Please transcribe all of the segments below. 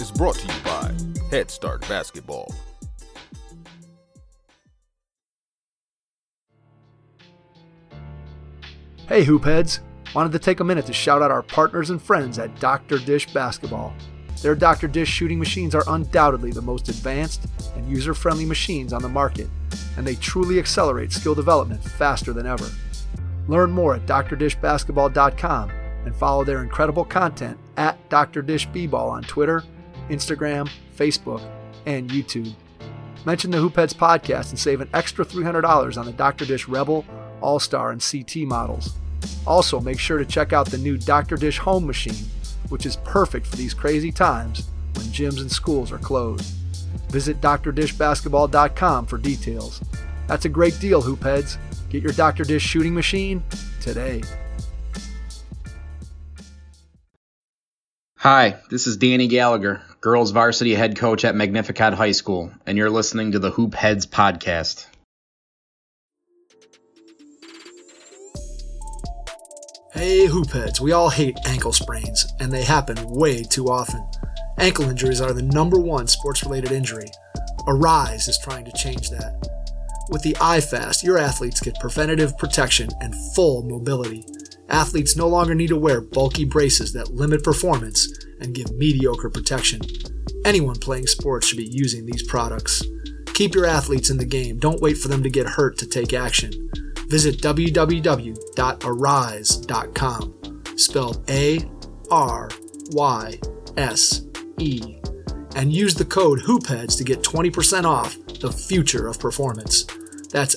is brought to you by Head Start Basketball. Hey Hoopheads! Wanted to take a minute to shout out our partners and friends at Dr. Dish Basketball. Their Dr. Dish shooting machines are undoubtedly the most advanced and user-friendly machines on the market, and they truly accelerate skill development faster than ever. Learn more at drdishbasketball.com and follow their incredible content at Dr. Dish B-Ball on Twitter, Instagram, Facebook, and YouTube. Mention the Hoopheads podcast and save an extra $300 on the Dr. Dish Rebel, All-Star, and CT models. Also, make sure to check out the new Dr. Dish Home Machine, which is perfect for these crazy times when gyms and schools are closed. Visit drdishbasketball.com for details. That's a great deal, Hoopheads. Get your Dr. Dish shooting machine today. Hi, this is Danny Gallagher, girls varsity head coach at Magnificat High School, and you're listening to the Hoopheads podcast. Hey Hoopheads, we all hate ankle sprains, and they happen way too often. Ankle injuries are the number one sports-related injury. Arise is trying to change that. With the iFast, your athletes get preventative protection and full mobility. Athletes no longer need to wear bulky braces that limit performance and give mediocre protection. Anyone playing sports should be using these products. Keep your athletes in the game. Don't wait for them to get hurt to take action. Visit www.arise.com, spelled A-R-Y-S-E, and use the code HOOPHEADS to get 20% off the future of performance. That's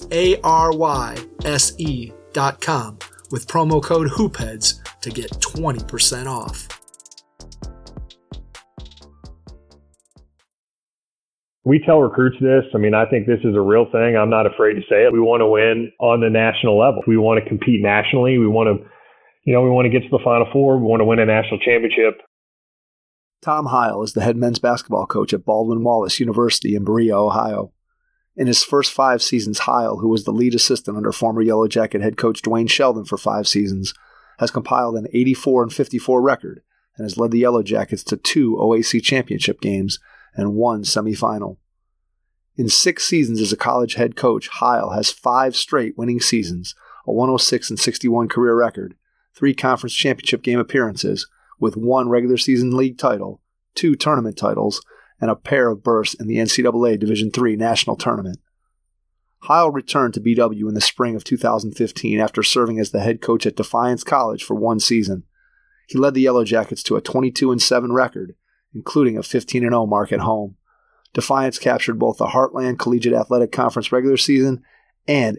ARYSE.com with promo code HOOPHEADS to get 20% off. We tell recruits this. I think this is a real thing. I'm not afraid to say it. We want to win on the national level. We want to compete nationally. We want to, we want to get to the Final Four. We want to win a national championship. Tom Heil is the head men's basketball coach at Baldwin Wallace University in Berea, Ohio. In his first 5 seasons, Heil, who was the lead assistant under former Yellow Jacket head coach Dwayne Sheldon for 5 seasons, has compiled an 84-54 record and has led the Yellow Jackets to 2 OAC championship games and 1 semifinal. In 6 seasons as a college head coach, Heil has 5 straight winning seasons, a 106-61 career record, 3 conference championship game appearances, with 1 regular season league title, 2 tournament titles, and a pair of berths in the NCAA Division III National Tournament. Heil returned to BW in the spring of 2015 after serving as the head coach at Defiance College for 1 season. He led the Yellow Jackets to a 22-7 record, including a 15-0 mark at home. Defiance captured both the Heartland Collegiate Athletic Conference regular season and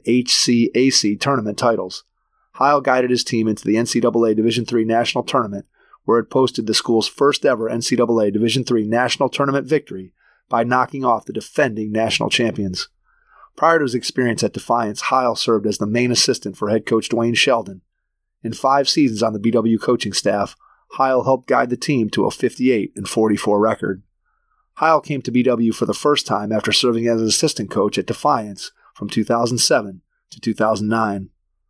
HCAC tournament titles. Heil guided his team into the NCAA Division III National Tournament, where it posted the school's first ever NCAA Division III National Tournament victory by knocking off the defending national champions. Prior to his experience at Defiance, Heil served as the main assistant for head coach Dwayne Sheldon. In 5 seasons on the BW coaching staff, Heil helped guide the team to a 58-44 record. Heil came to BW for the first time after serving as an assistant coach at Defiance from 2007 to 2009.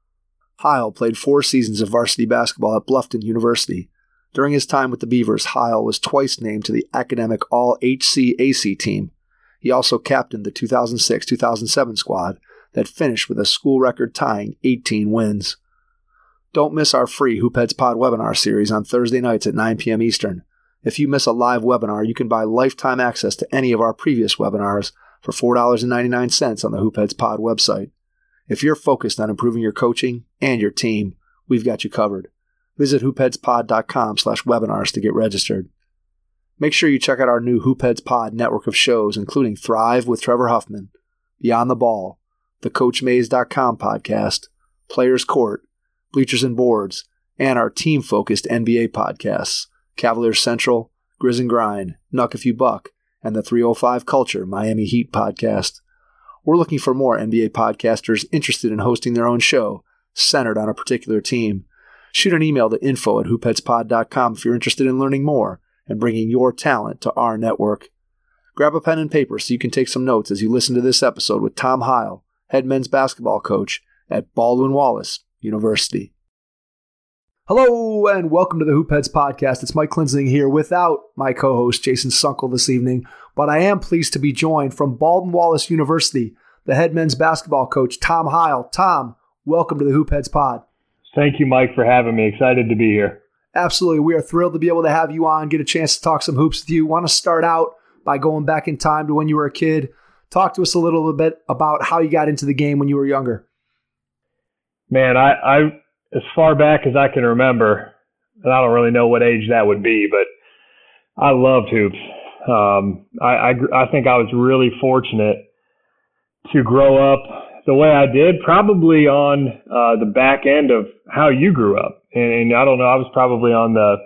Heil played 4 seasons of varsity basketball at Bluffton University. During his time with the Beavers, Heil was twice named to the academic All-HCAC team. He also captained the 2006-2007 squad that finished with a school record-tying 18 wins. Don't miss our free Hoopheads Pod webinar series on Thursday nights at 9 p.m. Eastern. If you miss a live webinar, you can buy lifetime access to any of our previous webinars for $4.99 on the Hoopheads Pod website. If you're focused on improving your coaching and your team, we've got you covered. Visit hoopheadspod.com/webinars to get registered. Make sure you check out our new Hoopheads Pod network of shows, including Thrive with Trevor Huffman, Beyond the Ball, the CoachMaze.com podcast, Players Court, Bleachers and Boards, and our team-focused NBA podcasts, Cavaliers Central, Grizz and Grind, Nuck If You Buck, and the 305 Culture Miami Heat podcast. We're looking for more NBA podcasters interested in hosting their own show, centered on a particular team. Shoot an email to info@hoopheadspod.com if you're interested in learning more and bringing your talent to our network. Grab a pen and paper so you can take some notes as you listen to this episode with Tom Heil, head men's basketball coach at Baldwin Wallace University. Hello and welcome to the Hoop Heads podcast. It's Mike Klinzing here without my co-host Jason Sunkel this evening, but I am pleased to be joined from Baldwin Wallace University, the head men's basketball coach, Tom Heil. Tom, welcome to the Hoop Heads pod. Thank you, Mike, for having me. Excited to be here. Absolutely. We are thrilled to be able to have you on, get a chance to talk some hoops with you. Want to start out by going back in time to when you were a kid. Talk to us a little bit about how you got into the game when you were younger. Man, I as far back as I can remember, and I don't really know what age that would be, but I loved hoops. I think I was really fortunate to grow up the way I did, probably on the back end of how you grew up. And I don't know, I was probably on the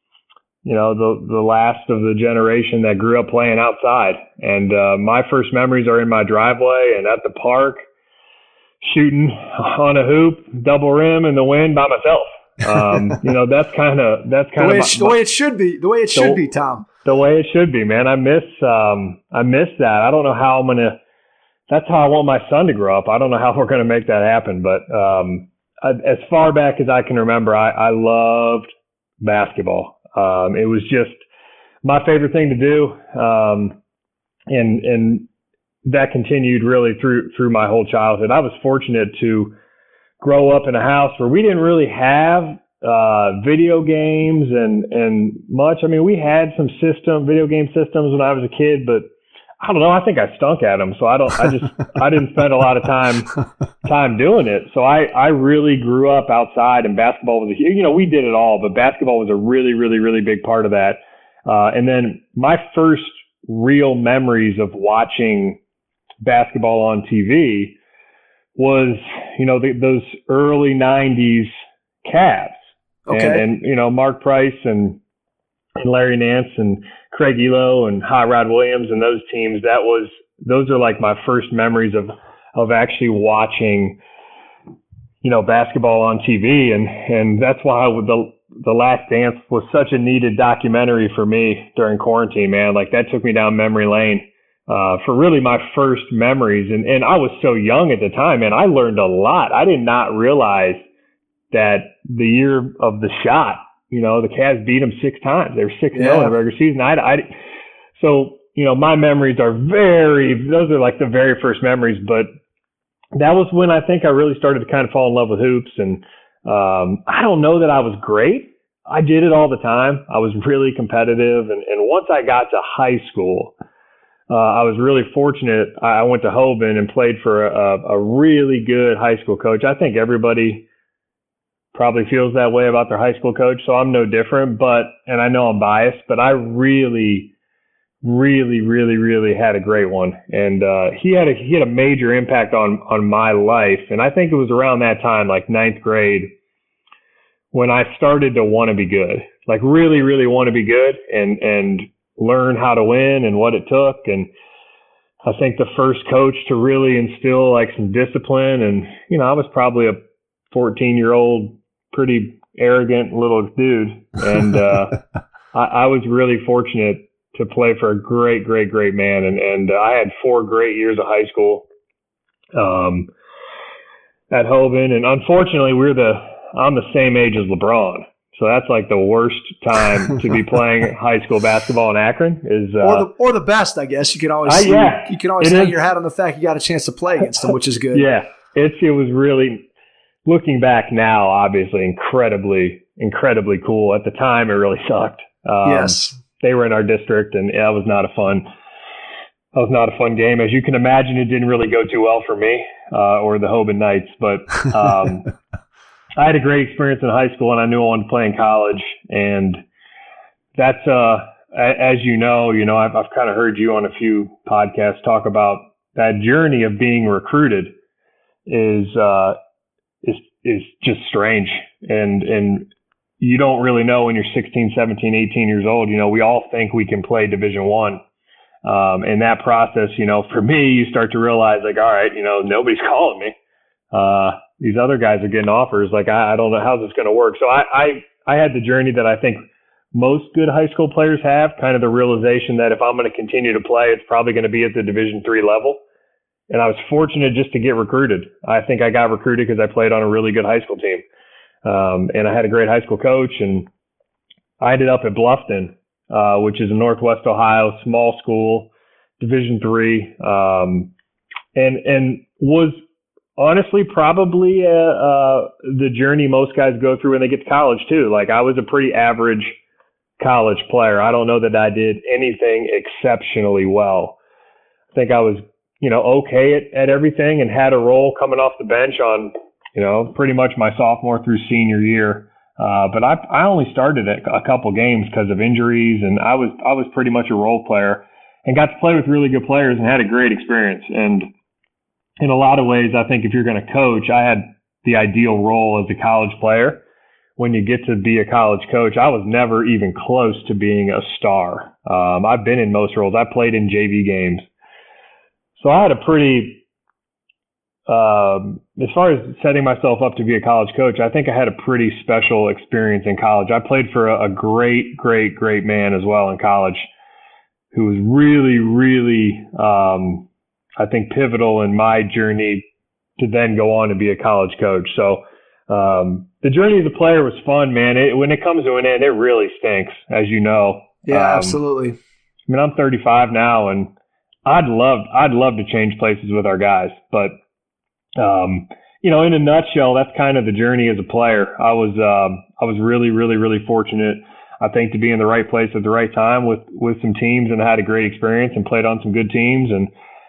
last of the generation that grew up playing outside. And my first memories are in my driveway and at the park, shooting on a hoop, double rim in the wind by myself. That's kind of the way it should be. The way it should be, Tom. The way it should be, man. I miss that. I don't know how I'm gonna. That's how I want my son to grow up. I don't know how we're gonna make that happen, but as far back as I can remember, I loved basketball. It was just my favorite thing to do, and that continued really through my whole childhood. I was fortunate to grow up in a house where we didn't really have video games and much. I mean, we had some video game systems when I was a kid, but I don't know. I think I stunk at them, so I didn't spend a lot of time doing it. So I really grew up outside, and basketball was we did it all, but basketball was a really, really, really big part of that. And then my first real memories of watching basketball on TV was, those early 90s Cavs. Okay. And Mark Price and Larry Nance and Craig Elo and Hot Rod Williams and those teams, those are like my first memories of actually watching, basketball on TV. And that's why the Last Dance was such a needed documentary for me during quarantine, man. Like, that took me down memory lane for really my first memories. And I was so young at the time, and I learned a lot. I did not realize that the year of the shot, the Cavs beat them 6 times. They were 6-0 in the regular season. So my memories are those are like the very first memories, but that was when I think I really started to kind of fall in love with hoops. And I don't know that I was great. I did it all the time. I was really competitive. And once I got to high school, I was really fortunate. I went to Hoban and played for a really good high school coach. I think everybody probably feels that way about their high school coach, so I'm no different. And I know I'm biased, but I really, really, really, really had a great one. And he had a major impact on my life. And I think it was around that time, like 9th grade, when I started to want to be good, like really, really want to be good and learn how to win and what it took. And I think the first coach to really instill like some discipline, and I was probably a 14-year-old, pretty arrogant little dude, and I was really fortunate to play for a great, great, great man. And I had 4 great years of high school at Hoban, and unfortunately I'm the same age as LeBron. So that's like the worst time to be playing high school basketball in Akron is or the best, I guess. You can always you can always hang your hat on the fact you got a chance to play against them, which is good. Yeah. It was really, looking back now, obviously incredibly, incredibly cool. At the time it really sucked. Yes. They were in our district, and that was not a fun game. As you can imagine, it didn't really go too well for me or the Hoban Knights, but I had a great experience in high school, and I knew I wanted to play in college. And that's, as I've kind of heard you on a few podcasts talk about that journey of being recruited is just strange. And you don't really know when you're 16, 17, 18 years old. We all think we can play Division I. In that process, for me, you start to realize, like, all right, nobody's calling me. These other guys are getting offers. Like, I don't know how's this going to work. So I had the journey that I think most good high school players have, kind of the realization that if I'm going to continue to play, it's probably going to be at the Division III level. And I was fortunate just to get recruited. I think I got recruited because I played on a really good high school team. And I had a great high school coach, and I ended up at Bluffton, which is in Northwest Ohio, small school, Division III, and was honestly probably the journey most guys go through when they get to college too. Like, I was a pretty average college player. I don't know that I did anything exceptionally well. I think I was, okay at everything, and had a role coming off the bench on, pretty much my sophomore through senior year. But I only started a couple games because of injuries, and I was pretty much a role player and got to play with really good players and had a great experience. And in a lot of ways, I think if you're going to coach, I had the ideal role as a college player. When you get to be a college coach, I was never even close to being a star. I've been in most roles. I played in JV games. So I had a pretty, as far as setting myself up to be a college coach, I think I had a pretty special experience in college. I played for a great, great, great man as well in college, who was really, really, I think, pivotal in my journey to then go on to be a college coach. So the journey as a player was fun, man. When it comes to an end, it really stinks, as you know. Yeah, absolutely. I mean, I'm 35 now, and I'd love to change places with our guys, but in a nutshell, that's kind of the journey as a player. I was really, really, really fortunate, I think, to be in the right place at the right time with some teams, and had a great experience and played on some good teams. And,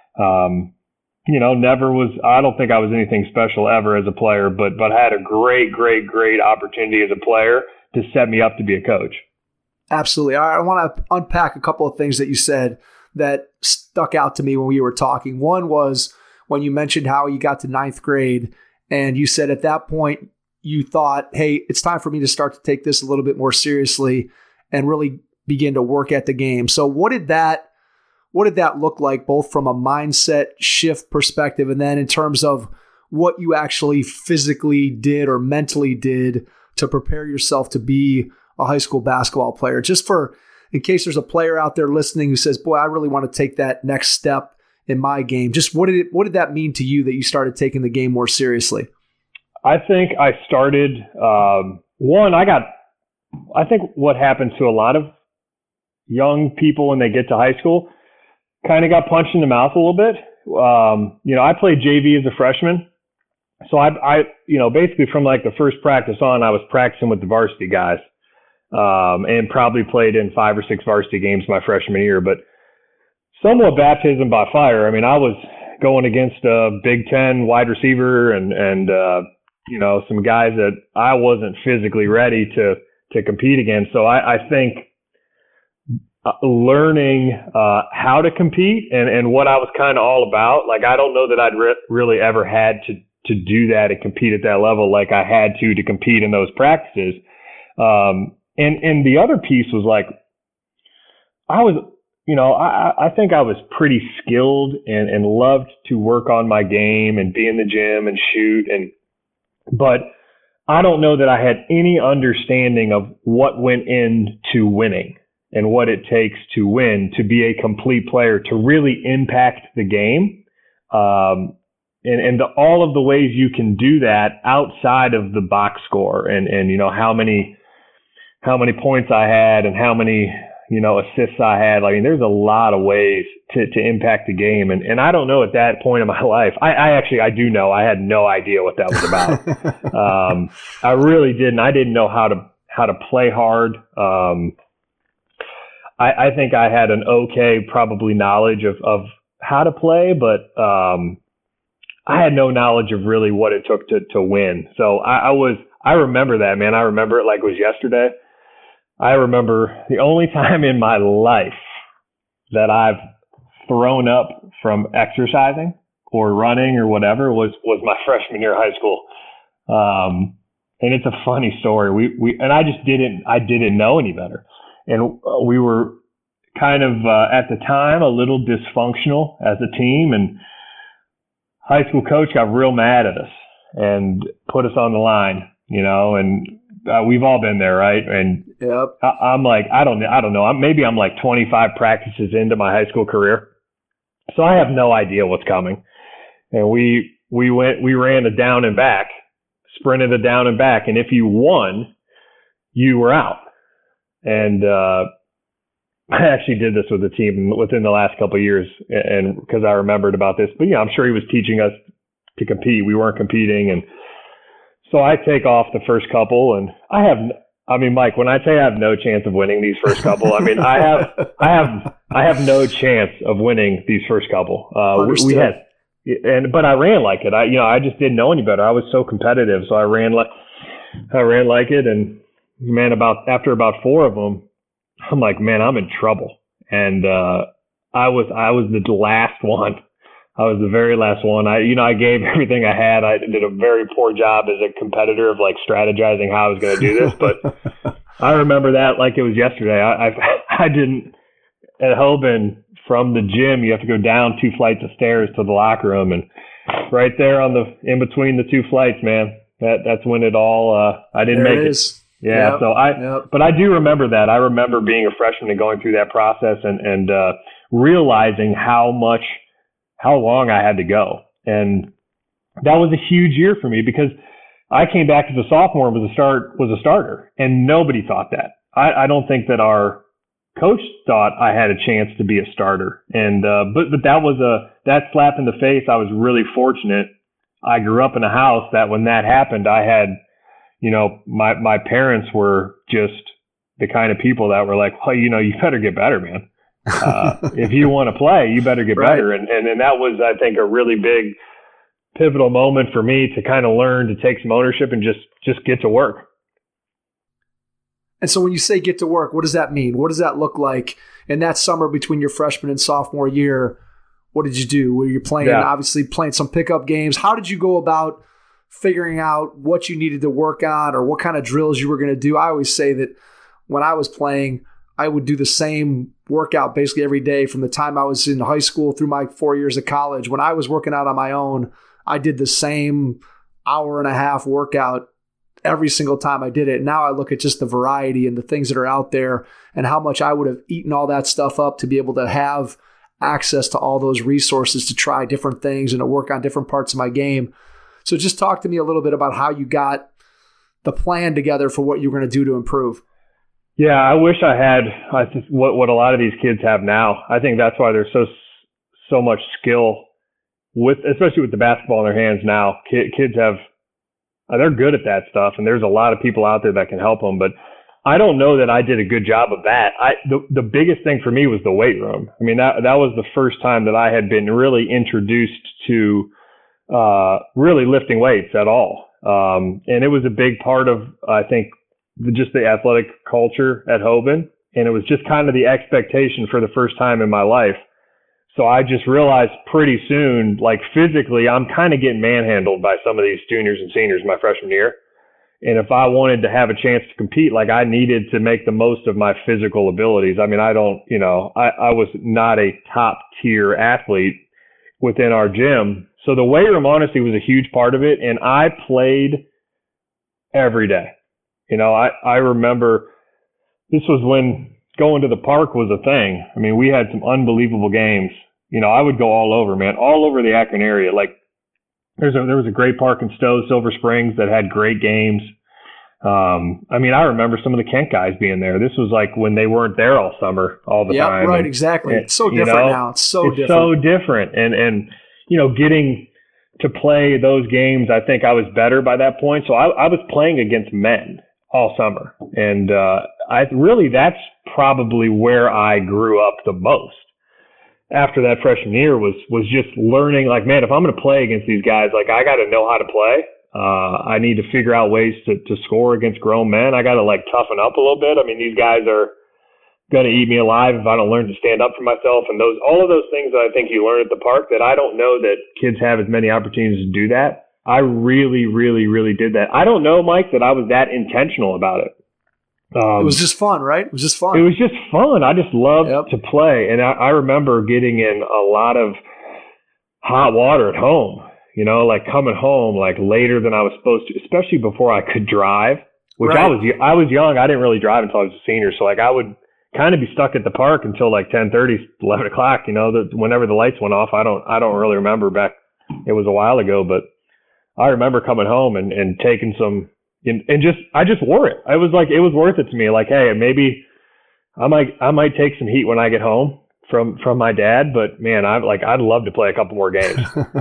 I don't think I was anything special ever as a player, but had a great, great, great opportunity as a player to set me up to be a coach. Absolutely. I want to unpack a couple of things that you said that stuck out to me when we were talking. One was when you mentioned how you got to ninth grade, and you said at that point you thought, hey, it's time for me to start to take this a little bit more seriously and really begin to work at the game. So what did that look like, both from a mindset shift perspective, and then in terms of what you actually physically did or mentally did to prepare yourself to be a high school basketball player? Just in case there's a player out there listening who says, boy, I really want to take that next step in my game. Just what did that mean to you that you started taking the game more seriously? I think I started, I think what happens to a lot of young people when they get to high school, kind of got punched in the mouth a little bit. I played JV as a freshman. So I basically from like the first practice on, I was practicing with the varsity guys, and probably played in 5 or 6 varsity games my freshman year, but somewhat baptism by fire. I mean, I was going against a Big Ten wide receiver and some guys that I wasn't physically ready to compete against. So I think learning how to compete and what I was kind of all about, like, I don't know that I'd really ever had to do that and compete at that level like I had to compete in those practices. And the other piece was like, I think I was pretty skilled and loved to work on my game and be in the gym and shoot. But I don't know that I had any understanding of what went into winning and what it takes to win, to be a complete player, to really impact the game. And all of the ways you can do that outside of the box score and how many points I had and how many, assists I had. I mean, there's a lot of ways to impact the game. And I don't know at that point in my life, I do know, I had no idea what that was about. I really didn't. I didn't know how to play hard. I think I had an okay, probably knowledge of how to play, but, I had no knowledge of really what it took to win. So I remember that, man. I remember it like it was yesterday. I remember the only time in my life that I've thrown up from exercising or running or whatever was my freshman year of high school. And it's a funny story. I didn't know any better. And we were kind of, at the time, a little dysfunctional as a team, and high school coach got real mad at us and put us on the line, and we've all been there, right? And yep. I'm like, I don't know. Maybe I'm like 25 practices into my high school career. So I have no idea what's coming. And we ran a down and back. sprinted a down and back. And if you won, you were out. And I actually did this with the team within the last couple of years, and because I remembered about this. But I'm sure he was teaching us to compete. We weren't competing, and so I take off the first couple, and Mike, when I say I have no chance of winning these first couple, I mean I have no chance of winning these first couple. But I ran like it. I just didn't know any better. I was so competitive, so I ran like it, and man, after about 4 of them, I'm like, man, I'm in trouble. And I was the last one. I was the very last one. I gave everything I had. I did a very poor job as a competitor of like strategizing how I was going to do this. But I remember that like it was yesterday. I didn't at Hoban from the gym. You have to go down 2 flights of stairs to the locker room, and right there in between the 2 flights, man, that's when it all. I didn't there make it. it. Is. Yeah. Yep. But I do remember that. I remember being a freshman and going through that process and realizing how long I had to go. And that was a huge year for me because I came back as a sophomore and was a starter, and nobody thought that. I don't think that our coach thought I had a chance to be a starter. And, but that was that slap in the face. I was really fortunate. I grew up in a house that when that happened, I had, my parents were just the kind of people that were like, well, you better get better, man. If you want to play, you better get better. And that was, I think, a really big pivotal moment for me to kind of learn to take some ownership and just get to work. And so when you say get to work, what does that mean? What does that look like in that summer between your freshman and sophomore year? What did you do? Were you obviously playing some pickup games? How did you go about figuring out what you needed to work on or what kind of drills you were going to do? I always say that when I was playing, I would do the same workout basically every day from the time I was in high school through my 4 years of college. When I was working out on my own, I did the same hour-and-a-half workout every single time I did it. Now I look at just the variety and the things that are out there and how much I would have eaten all that stuff up to be able to have access to all those resources to try different things and to work on different parts of my game. So just talk to me a little bit about how you got the plan together for what you were going to do to improve. Yeah, I wish I had what a lot of these kids have now. I think that's why there's so much skill especially with the basketball in their hands now. Kids they're good at that stuff, and there's a lot of people out there that can help them. But I don't know that I did a good job of that. The biggest thing for me was the weight room. I mean, that was the first time that I had been really introduced to really lifting weights at all. And it was a big part of, I think, just the athletic culture at Hoban. And it was just kind of the expectation for the first time in my life. So I just realized pretty soon, like physically, I'm kind of getting manhandled by some of these juniors and seniors my freshman year. And if I wanted to have a chance to compete, like I needed to make the most of my physical abilities. I mean, I was not a top tier athlete within our gym. So the weight room honestly was a huge part of it. And I played every day. I remember this was when going to the park was a thing. I mean, we had some unbelievable games. I would go all over, man, all over the Akron area. Like there was a great park in Stowe, Silver Springs that had great games. I mean, I remember some of the Kent guys being there. This was like when they weren't there all summer, all the time. Yeah, right, exactly. It's so different now. It's so different. And getting to play those games, I think I was better by that point. So I was playing against men all summer. And that's probably where I grew up the most. After that freshman year was just learning, like, man, if I'm going to play against these guys, like I got to know how to play. I need to figure out ways to score against grown men. I got to like toughen up a little bit. I mean, these guys are going to eat me alive if I don't learn to stand up for myself. And all of those things that I think you learn at the park that I don't know that kids have as many opportunities to do that. I really, really, really did that. I don't know, Mike, that I was that intentional about it. It was just fun, right? It was just fun. It was just fun. I just loved to play. And I remember getting in a lot of hot water at home, like coming home like later than I was supposed to, especially before I could drive, which right. I was young. I didn't really drive until I was a senior. So like I would kind of be stuck at the park until like 10:30, 11 o'clock, whenever the lights went off. I don't really remember back. It was a while ago, but I remember coming home and taking some, I just wore it. I was like, it was worth it to me. Like, hey, maybe I might take some heat when I get home from my dad, but man, I'd love to play a couple more games.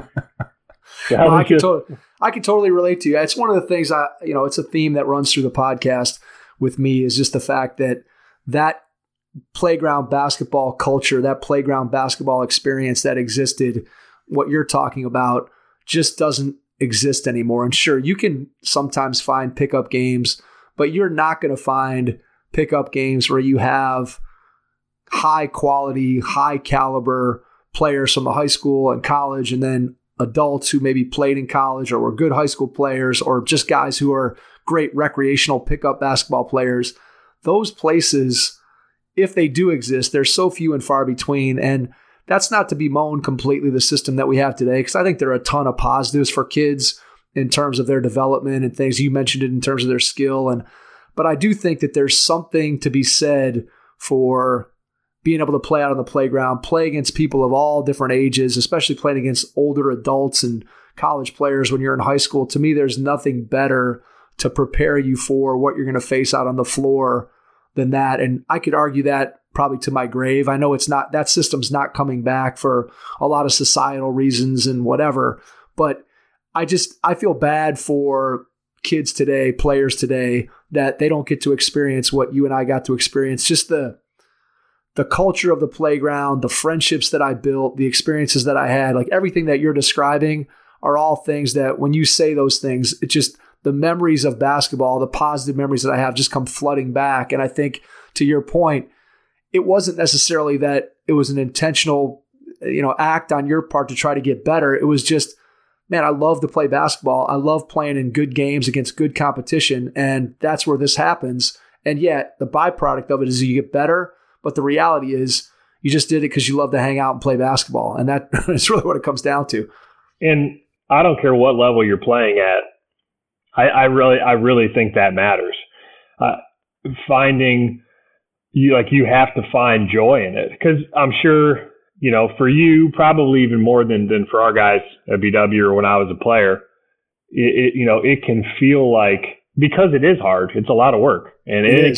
I can totally relate to you. It's one of the things it's a theme that runs through the podcast with me, is just the fact that playground basketball culture, that playground basketball experience that existed, what you're talking about, just doesn't exist anymore. And sure, you can sometimes find pickup games, but you're not going to find pickup games where you have high quality, high caliber players from the high school and college, and then adults who maybe played in college or were good high school players, or just guys who are great recreational pickup basketball players. Those places, if they do exist, they're so few and far between. And that's not to bemoan completely the system that we have today, because I think there are a ton of positives for kids in terms of their development and things. You mentioned it in terms of their skill. But I do think that there's something to be said for being able to play out on the playground, play against people of all different ages, especially playing against older adults and college players when you're in high school. To me, there's nothing better to prepare you for what you're going to face out on the floor than that. And I could argue that probably to my grave. I know that system's not coming back for a lot of societal reasons and whatever, but I feel bad for kids today, players today, that they don't get to experience what you and I got to experience. Just the culture of the playground, the friendships that I built, the experiences that I had, like everything that you're describing are all things that when you say those things, it just, the memories of basketball, the positive memories that I have just come flooding back. And I think, to your point, it wasn't necessarily that it was an intentional, act on your part to try to get better. It was just, man, I love to play basketball. I love playing in good games against good competition. And that's where this happens. And yet the byproduct of it is you get better. But the reality is you just did it because you love to hang out and play basketball. And that is really what it comes down to. And I don't care what level you're playing at. I really think that matters. You have to find joy in it, because I'm sure, for you, probably even more than for our guys at BW or when I was a player, it can feel like, because it is hard, it's a lot of work, and it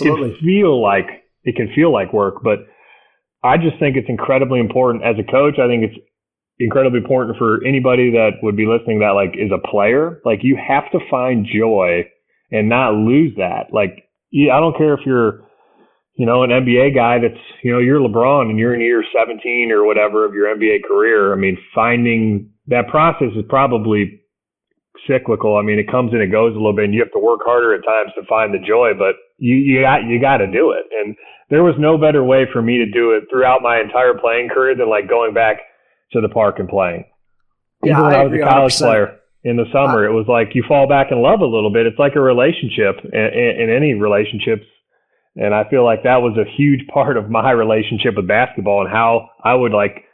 can feel like work. But I just think it's incredibly important as a coach. I think it's incredibly important for anybody that would be listening that is a player. You have to find joy and not lose that. I don't care if you're, an NBA guy that's, you're LeBron and you're in year 17 or whatever of your NBA career. I mean, finding that process is probably cyclical. I mean, it comes and it goes a little bit, and you have to work harder at times to find the joy, but you got to do it. And there was no better way for me to do it throughout my entire playing career than going back to the park and playing. Even when I was a college 100%. Player in the summer, it was like you fall back in love a little bit. It's like a relationship in any relationships. And I feel like that was a huge part of my relationship with basketball, and how I would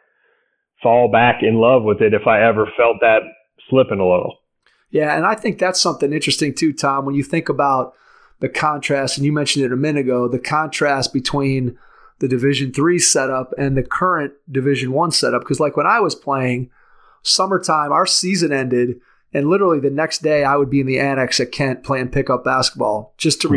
fall back in love with it if I ever felt that slipping a little. Yeah, and I think that's something interesting too, Tom, when you think about the contrast, and you mentioned it a minute ago, the contrast between the Division III setup and the current Division I setup. Because when I was playing, summertime, our season ended, and literally the next day I would be in the annex at Kent playing pickup basketball just to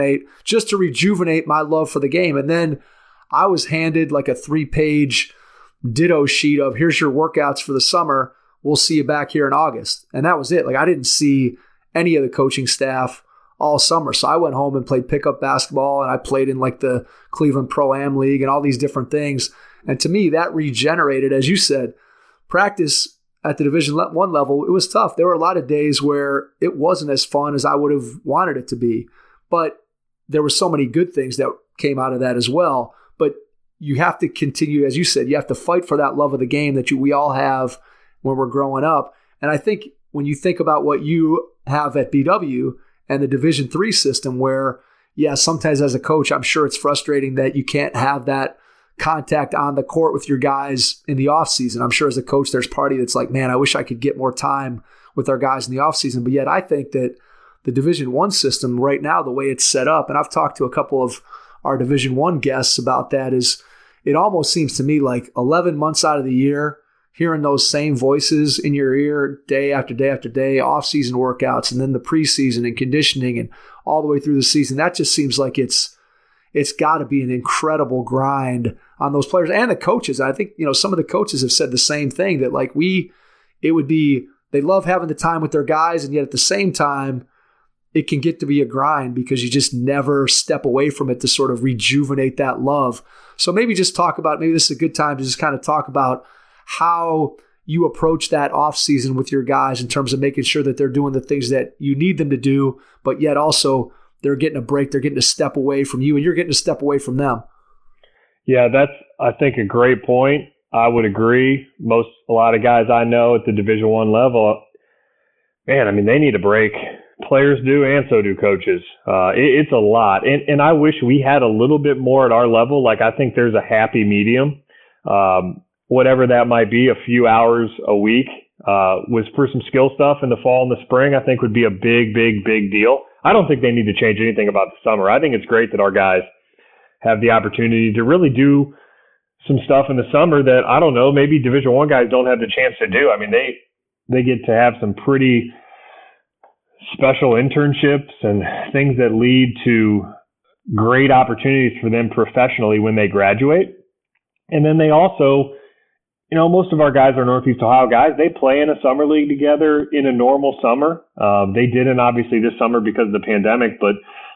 rejuvenate my love for the game. And then I was handed a 3-page ditto sheet of, here's your workouts for the summer. We'll see you back here in August. And that was it. I didn't see any of the coaching staff all summer. So I went home and played pickup basketball, and I played in the Cleveland Pro-Am League and all these different things. And to me, that regenerated, as you said, practice at the Division I level. It was tough. There were a lot of days where it wasn't as fun as I would have wanted it to be, but there were so many good things that came out of that as well. But you have to continue, as you said, you have to fight for that love of the game that we all have when we're growing up. And I think when you think about what you have at BW and the Division III system, where, sometimes as a coach, I'm sure it's frustrating that you can't have that contact on the court with your guys in the off season. I'm sure as a coach, there's party that's like, man, I wish I could get more time with our guys in the off season. But yet I think that the Division I system right now, the way it's set up, and I've talked to a couple of our Division I guests about that, is it almost seems to me like 11 months out of the year, hearing those same voices in your ear day after day after day, off-season workouts, and then the preseason and conditioning and all the way through the season, that just seems like it's got to be an incredible grind on those players and the coaches. I think, some of the coaches have said the same thing, that like they love having the time with their guys, and yet at the same time, it can get to be a grind because you just never step away from it to sort of rejuvenate that love. So maybe just talk about, maybe this is a good time to just kind of talk about how you approach that off season with your guys in terms of making sure that they're doing the things that you need them to do, but yet also they're getting a break, they're getting a step away from you, and you're getting a step away from them. Yeah, that's, I think, a great point. I would agree. A lot of guys I know at the Division I level, man, I mean, they need a break. Players do, and so do coaches. It's a lot. And I wish we had a little bit more at our level. Like, I think there's a happy medium. Whatever that might be, a few hours a week was for some skill stuff in the fall and the spring, I think would be a big, big, big deal. I don't think they need to change anything about the summer. I think it's great that our guys have the opportunity to really do some stuff in the summer that, I don't know, maybe Division I guys don't have the chance to do. I mean, they get to have some pretty special internships and things that lead to great opportunities for them professionally when they graduate. And then they also, most of our guys are Northeast Ohio guys. They play in a summer league together in a normal summer. They didn't obviously this summer because of the pandemic, but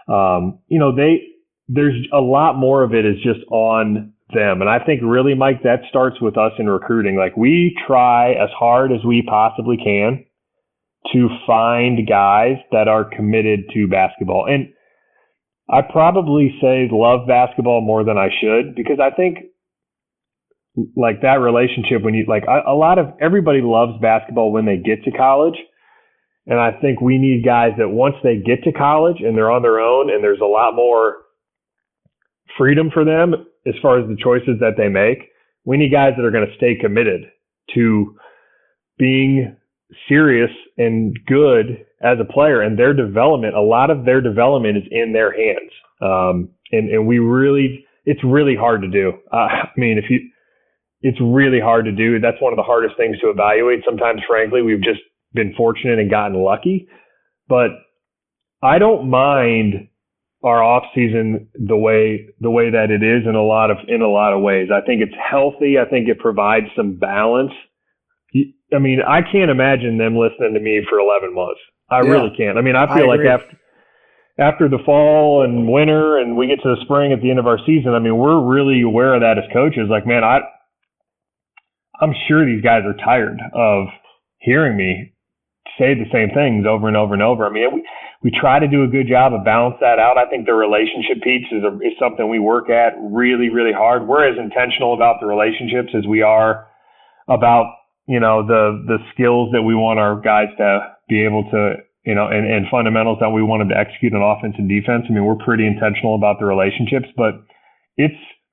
there's a lot more of it is just on them. And I think really, Mike, that starts with us in recruiting. Like, we try as hard as we possibly can to find guys that are committed to basketball. And I probably say love basketball more than I should, because I think like that relationship when you a lot of everybody loves basketball when they get to college. And I think we need guys that once they get to college and they're on their own and there's a lot more freedom for them as far as the choices that they make, we need guys that are going to stay committed to being serious and good as a player, and their development, a lot of their development is in their hands. And we really, it's really hard to do. It's really hard to do. That's one of the hardest things to evaluate. Sometimes, frankly, we've just been fortunate and gotten lucky, but I don't mind our off season the way that it is in a lot of ways. I think it's healthy. I think it provides some balance. I mean, I can't imagine them listening to me for 11 months. I really can't. I mean, I feel like after the fall and winter and we get to the spring at the end of our season, I mean, we're really aware of that as coaches. Like, man, I'm sure these guys are tired of hearing me say the same things over and over and over. I mean, we try to do a good job of balance that out. I think the relationship piece is something we work at really, really hard. We're as intentional about the relationships as we are about, the skills that we want our guys to be able to, and fundamentals that we want them to execute on offense and defense. I mean, we're pretty intentional about the relationships, but the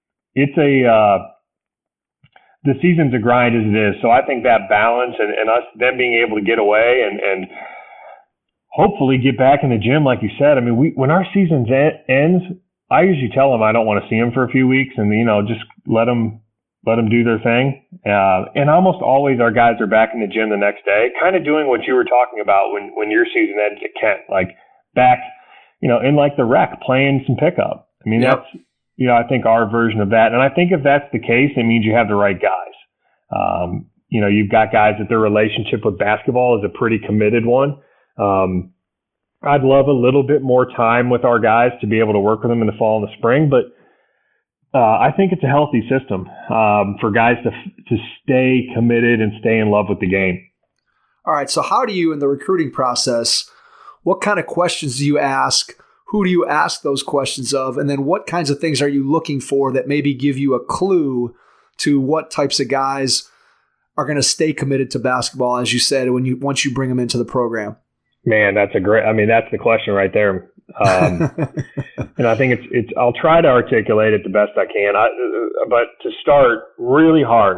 season's a grind as it is. So I think that balance and us, them being able to get away and hopefully get back in the gym, like you said. I mean, when our season ends, I usually tell them I don't want to see them for a few weeks and, just let them do their thing. And almost always our guys are back in the gym the next day, kind of doing what you were talking about when your season ended at Kent, like back, in like the rec, playing some pickup. I mean, That's, I think our version of that. And I think if that's the case, it means you have the right guys. You've got guys that their relationship with basketball is a pretty committed one. I'd love a little bit more time with our guys to be able to work with them in the fall and the spring, but I think it's a healthy system for guys to stay committed and stay in love with the game. All right. So how do you, in the recruiting process, what kind of questions do you ask? Who do you ask those questions of? And then what kinds of things are you looking for that maybe give you a clue to what types of guys are going to stay committed to basketball, as you said, once you bring them into the program? Man, that's the question right there. And I think I'll try to articulate it the best I can. But to start, really hard.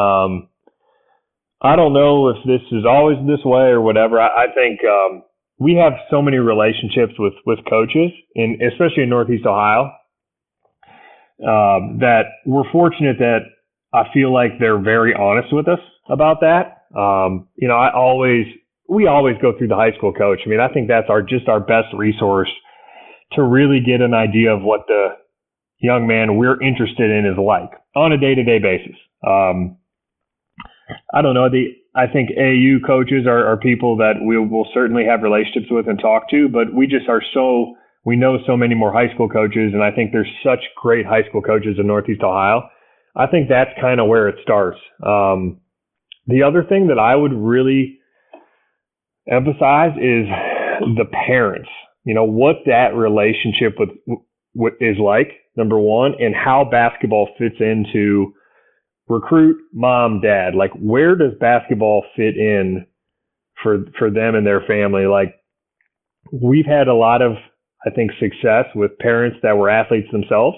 I don't know if this is always this way or whatever. I think we have so many relationships with coaches, especially in Northeast Ohio, that we're fortunate that I feel like they're very honest with us. about that. We always go through the high school coach. I mean, I think that's our best resource to really get an idea of what the young man we're interested in is like on a day-to-day basis. I don't know. I think AAU coaches are people that we will certainly have relationships with and talk to, but we know so many more high school coaches, and I think there's such great high school coaches in Northeast Ohio. I think that's kind of where it starts. The other thing that I would really emphasize is the parents, what that relationship with is like, number one, and how basketball fits into recruit, mom, dad. Like, where does basketball fit in for them and their family? Like, we've had a lot of, I think, success with parents that were athletes themselves.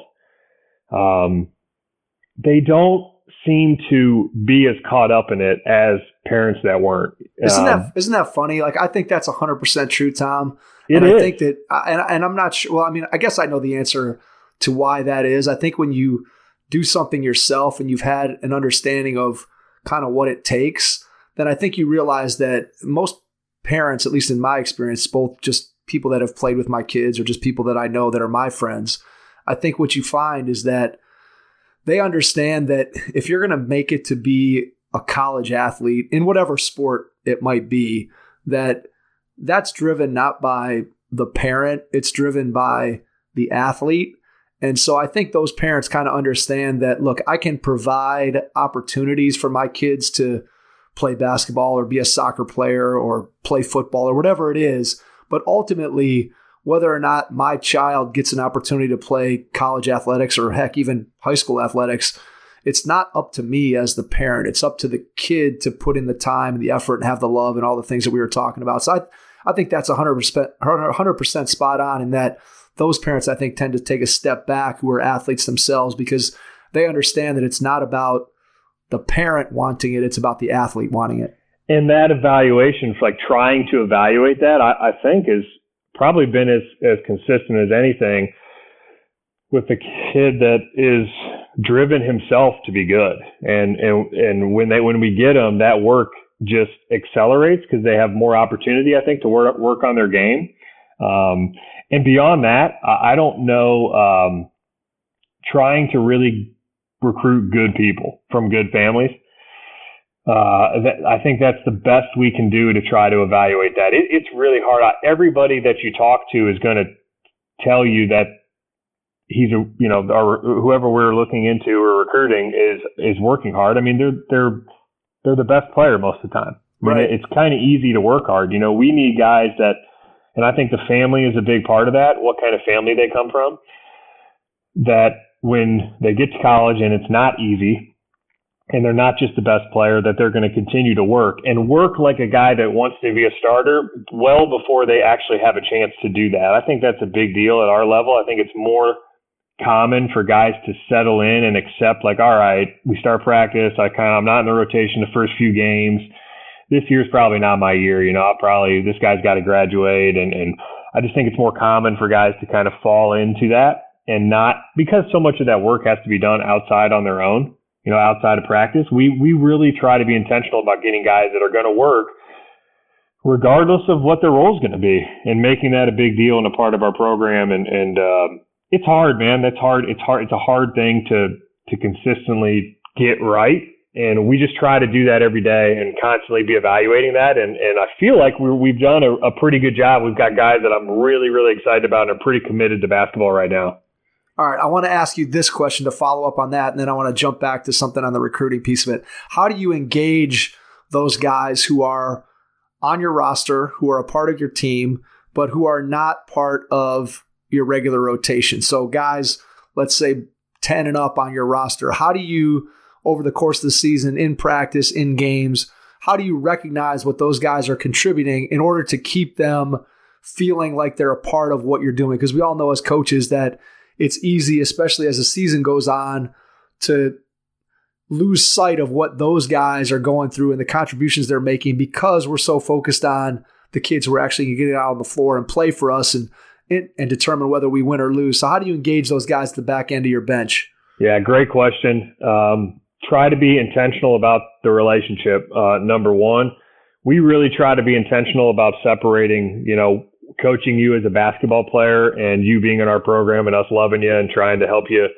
They don't seem to be as caught up in it as parents that weren't. Isn't that funny? Like, I think that's 100% true, Tom. It is. I think that, and I'm not sure. Well, I mean, I guess I know the answer to why that is. I think when you do something yourself and you've had an understanding of kind of what it takes, then I think you realize that most parents, at least in my experience, both just people that have played with my kids or just people that I know that are my friends, I think what you find is that they understand that if you're going to make it to be a college athlete in whatever sport it might be, that's driven not by the parent, it's driven by the athlete. And so I think those parents kind of understand that, look, I can provide opportunities for my kids to play basketball or be a soccer player or play football or whatever it is. But ultimately, whether or not my child gets an opportunity to play college athletics or heck, even high school athletics, it's not up to me as the parent. It's up to the kid to put in the time and the effort and have the love and all the things that we were talking about. So I think that's 100% spot on in that those parents, I think, tend to take a step back who are athletes themselves because they understand that it's not about the parent wanting it, it's about the athlete wanting it. And that evaluation, like trying to evaluate that, I think is probably been as consistent as anything with the kid that is driven himself to be good. And when we get them, that work just accelerates because they have more opportunity, I think, to work on their game. And beyond that, I don't know, trying to really recruit good people from good families. I think that's the best we can do to try to evaluate that. It's really hard. Everybody that you talk to is going to tell you that whoever we're looking into or recruiting is working hard. I mean, they're the best player most of the time. I mean, it's kind of easy to work hard. We need guys that, and I think the family is a big part of that, what kind of family they come from, that when they get to college and it's not easy and they're not just the best player, that they're going to continue to work like a guy that wants to be a starter well before they actually have a chance to do that. I think that's a big deal at our level. I think it's more common for guys to settle in and accept, like, all right, we start practice. I'm not in the rotation the first few games. This year's probably not my year. This guy's got to graduate. And I just think it's more common for guys to kind of fall into that and not, because so much of that work has to be done outside on their own, outside of practice. We really try to be intentional about getting guys that are going to work regardless of what their role is going to be and making that a big deal and a part of our program. And it's hard, man. That's hard. It's hard. It's a hard thing to consistently get right. And we just try to do that every day and constantly be evaluating that. And I feel like we've done a pretty good job. We've got guys that I'm really, really excited about and are pretty committed to basketball right now. All right. I want to ask you this question to follow up on that. And then I want to jump back to something on the recruiting piece of it. How do you engage those guys who are on your roster, who are a part of your team, but who are not part of your regular rotation? So guys, let's say 10 and up on your roster. How do you, over the course of the season, in practice, in games, how do you recognize what those guys are contributing in order to keep them feeling like they're a part of what you're doing? Because we all know as coaches that it's easy, especially as the season goes on, to lose sight of what those guys are going through and the contributions they're making because we're so focused on the kids who are actually going to get out on the floor and play for us and determine whether we win or lose. So how do you engage those guys at the back end of your bench? Yeah, great question. try to be intentional about the relationship. Number one, we really try to be intentional about separating, coaching you as a basketball player and you being in our program and us loving you and trying to help you,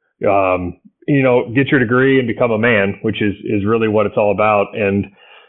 get your degree and become a man, which is really what it's all about. And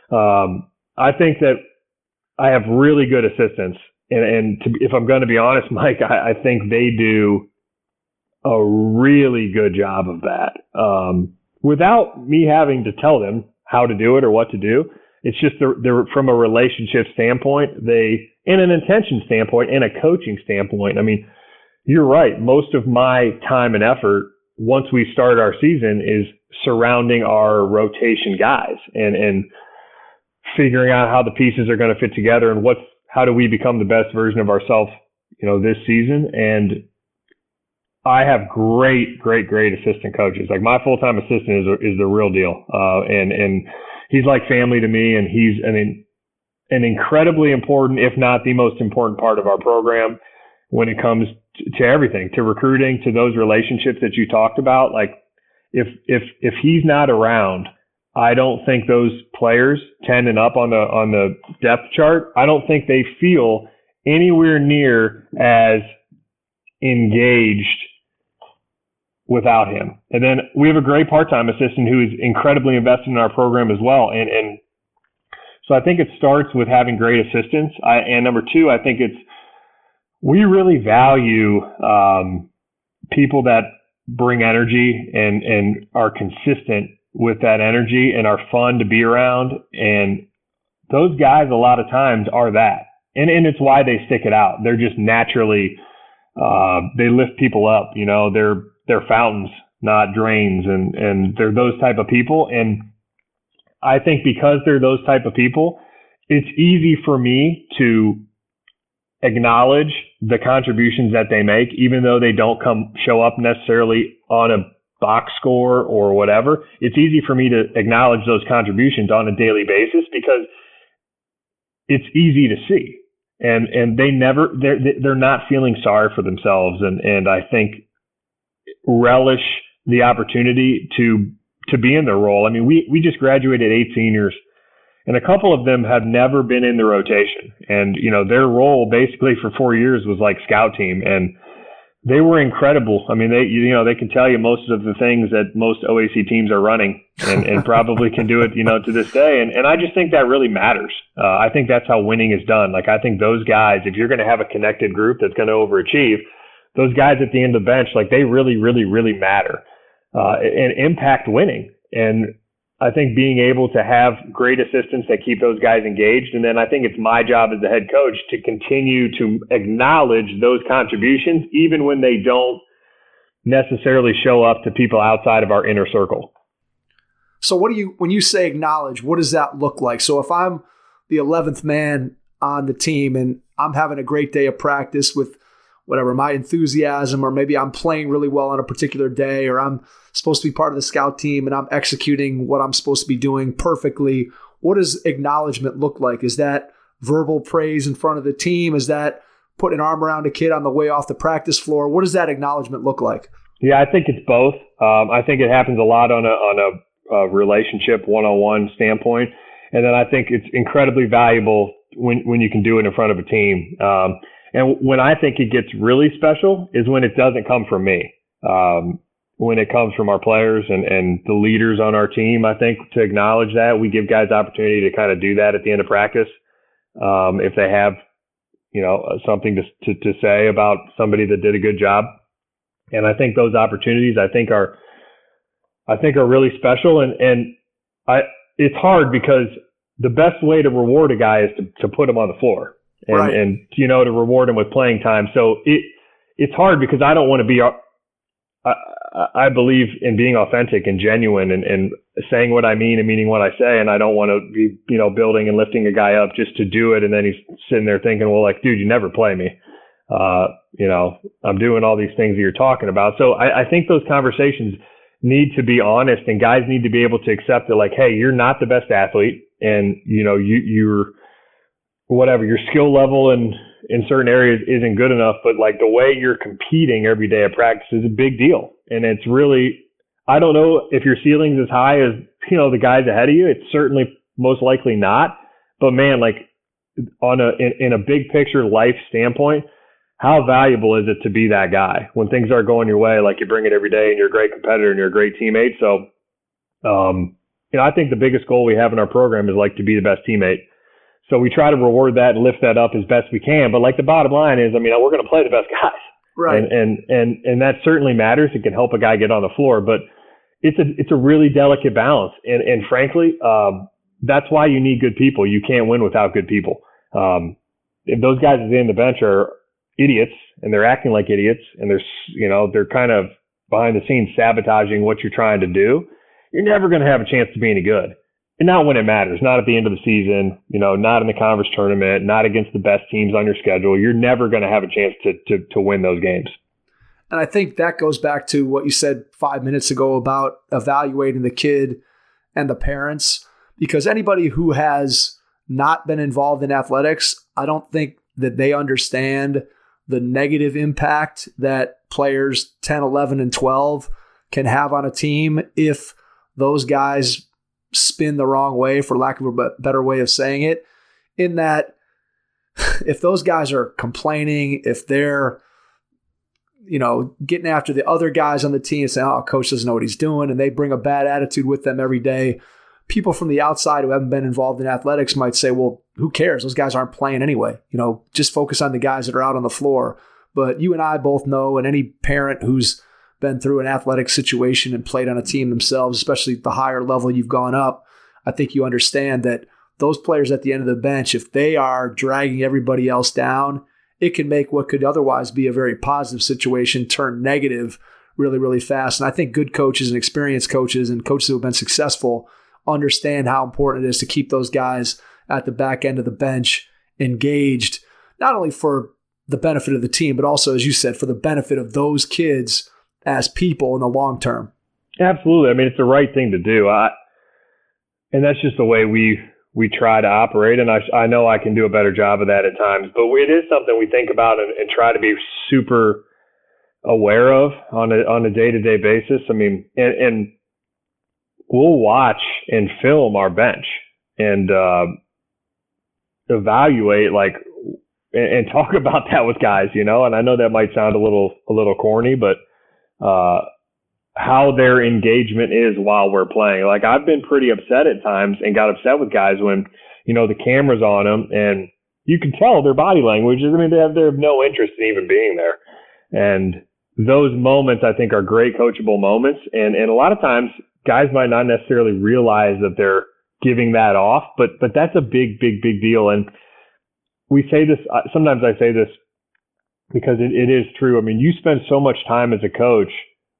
I think that I have really good assistants. And if I'm going to be honest, Mike, I think they do a really good job of that. Without me having to tell them how to do it or what to do. It's just they're from a relationship standpoint, and an intention standpoint and a coaching standpoint. I mean, you're right. Most of my time and effort once we start our season is surrounding our rotation guys and figuring out how the pieces are going to fit together and how do we become the best version of ourselves, this season. And I have great assistant coaches. Like my full-time assistant is the real deal. And he's like family to me, and he's an incredibly important, if not the most important part of our program when it comes to everything, to recruiting, to those relationships that you talked about. Like if he's not around, I don't think those players 10 and up on the depth chart, I don't think they feel anywhere near as engaged without him. And then we have a great part-time assistant who is incredibly invested in our program as well. And so I think it starts with having great assistants. And number two, I think we really value people that bring energy and are consistent with that energy and are fun to be around. And those guys a lot of times are that. And it's why they stick it out. They're just naturally, they lift people up, they're fountains, not drains. And they're those type of people. And I think because they're those type of people, it's easy for me to acknowledge the contributions that they make, even though they don't show up necessarily on a box score or whatever. It's easy for me to acknowledge those contributions on a daily basis because it's easy to see. And they're not feeling sorry for themselves. And I think relish the opportunity to be in their role. I mean, we just graduated 8 seniors, and a couple of them have never been in the rotation. And, their role basically for 4 years was like scout team, and they were incredible. I mean, they can tell you most of the things that most OAC teams are running and probably can do it, to this day. And I just think that really matters. I think that's how winning is done. Like, I think those guys, if you're going to have a connected group that's going to overachieve, those guys at the end of the bench, like they really, really, really matter and impact winning. And I think being able to have great assistants that keep those guys engaged. And then I think it's my job as the head coach to continue to acknowledge those contributions, even when they don't necessarily show up to people outside of our inner circle. So when you say acknowledge, what does that look like? So if I'm the 11th man on the team and I'm having a great day of practice with whatever, my enthusiasm, or maybe I'm playing really well on a particular day, or I'm supposed to be part of the scout team and I'm executing what I'm supposed to be doing perfectly. What does acknowledgement look like? Is that verbal praise in front of the team? Is that putting an arm around a kid on the way off the practice floor? What does that acknowledgement look like? Yeah, I think it's both. I think it happens a lot on a relationship one-on-one standpoint. And then I think it's incredibly valuable when you can do it in front of a team. And when I think it gets really special is when it doesn't come from me. When it comes from our players and the leaders on our team, I think to acknowledge that, we give guys opportunity to kind of do that at the end of practice. If they have, something to say about somebody that did a good job. And I think those opportunities, I think are really special. And it's hard because the best way to reward a guy is to put him on the floor. Right. And to reward him with playing time. So it's hard because I don't want to be, I believe in being authentic and genuine and saying what I mean and meaning what I say. And I don't want to be, building and lifting a guy up just to do it. And then he's sitting there thinking, well, like, dude, you never play me. I'm doing all these things that you're talking about. So I think those conversations need to be honest, and guys need to be able to accept that, like, hey, you're not the best athlete, and you're whatever, your skill level in certain areas isn't good enough, but like the way you're competing every day at practice is a big deal. And it's really, I don't know if your ceiling's as high as, the guys ahead of you. It's certainly most likely not. But man, like in a big picture life standpoint, how valuable is it to be that guy when things aren't going your way? Like, you bring it every day and you're a great competitor and you're a great teammate. So, I think the biggest goal we have in our program is like to be the best teammate. So we try to reward that and lift that up as best we can. But like, the bottom line is, we're going to play the best guys. Right. And that certainly matters. It can help a guy get on the floor, but it's a really delicate balance. And frankly, that's why you need good people. You can't win without good people. If those guys at the end of the bench are idiots and they're acting like idiots and they're kind of behind the scenes sabotaging what you're trying to do, you're never going to have a chance to be any good. And not when it matters, not at the end of the season, not in the conference tournament, not against the best teams on your schedule. You're never going to have a chance to win those games. And I think that goes back to what you said 5 minutes ago about evaluating the kid and the parents, because anybody who has not been involved in athletics, I don't think that they understand the negative impact that players 10, 11, and 12 can have on a team if those guys spin the wrong way, for lack of a better way of saying it, in that if those guys are complaining, if they're getting after the other guys on the team and saying, oh, coach doesn't know what he's doing, and they bring a bad attitude with them every day, people from the outside who haven't been involved in athletics might say, well, who cares? Those guys aren't playing anyway. Just focus on the guys that are out on the floor. But you and I both know, and any parent who's been through an athletic situation and played on a team themselves, especially the higher level you've gone up, I think you understand that those players at the end of the bench, if they are dragging everybody else down, it can make what could otherwise be a very positive situation turn negative really, really fast. And I think good coaches and experienced coaches and coaches who have been successful understand how important it is to keep those guys at the back end of the bench engaged, not only for the benefit of the team, but also, as you said, for the benefit of those kids as people in the long term. Absolutely. It's the right thing to do. And that's just the way we try to operate. And I know I can do a better job of that at times, but it is something we think about and try to be super aware of on a day-to-day basis. And we'll watch and film our bench and evaluate and talk about that with guys, and I know that might sound a little corny, but how their engagement is while we're playing. Like, I've been pretty upset at times and got upset with guys when, the camera's on them and you can tell their body language. They have no interest in even being there. And those moments, I think, are great coachable moments. And a lot of times guys might not necessarily realize that they're giving that off, but that's a big, big, big deal. And we say this, sometimes I say this because it is true. You spend so much time as a coach,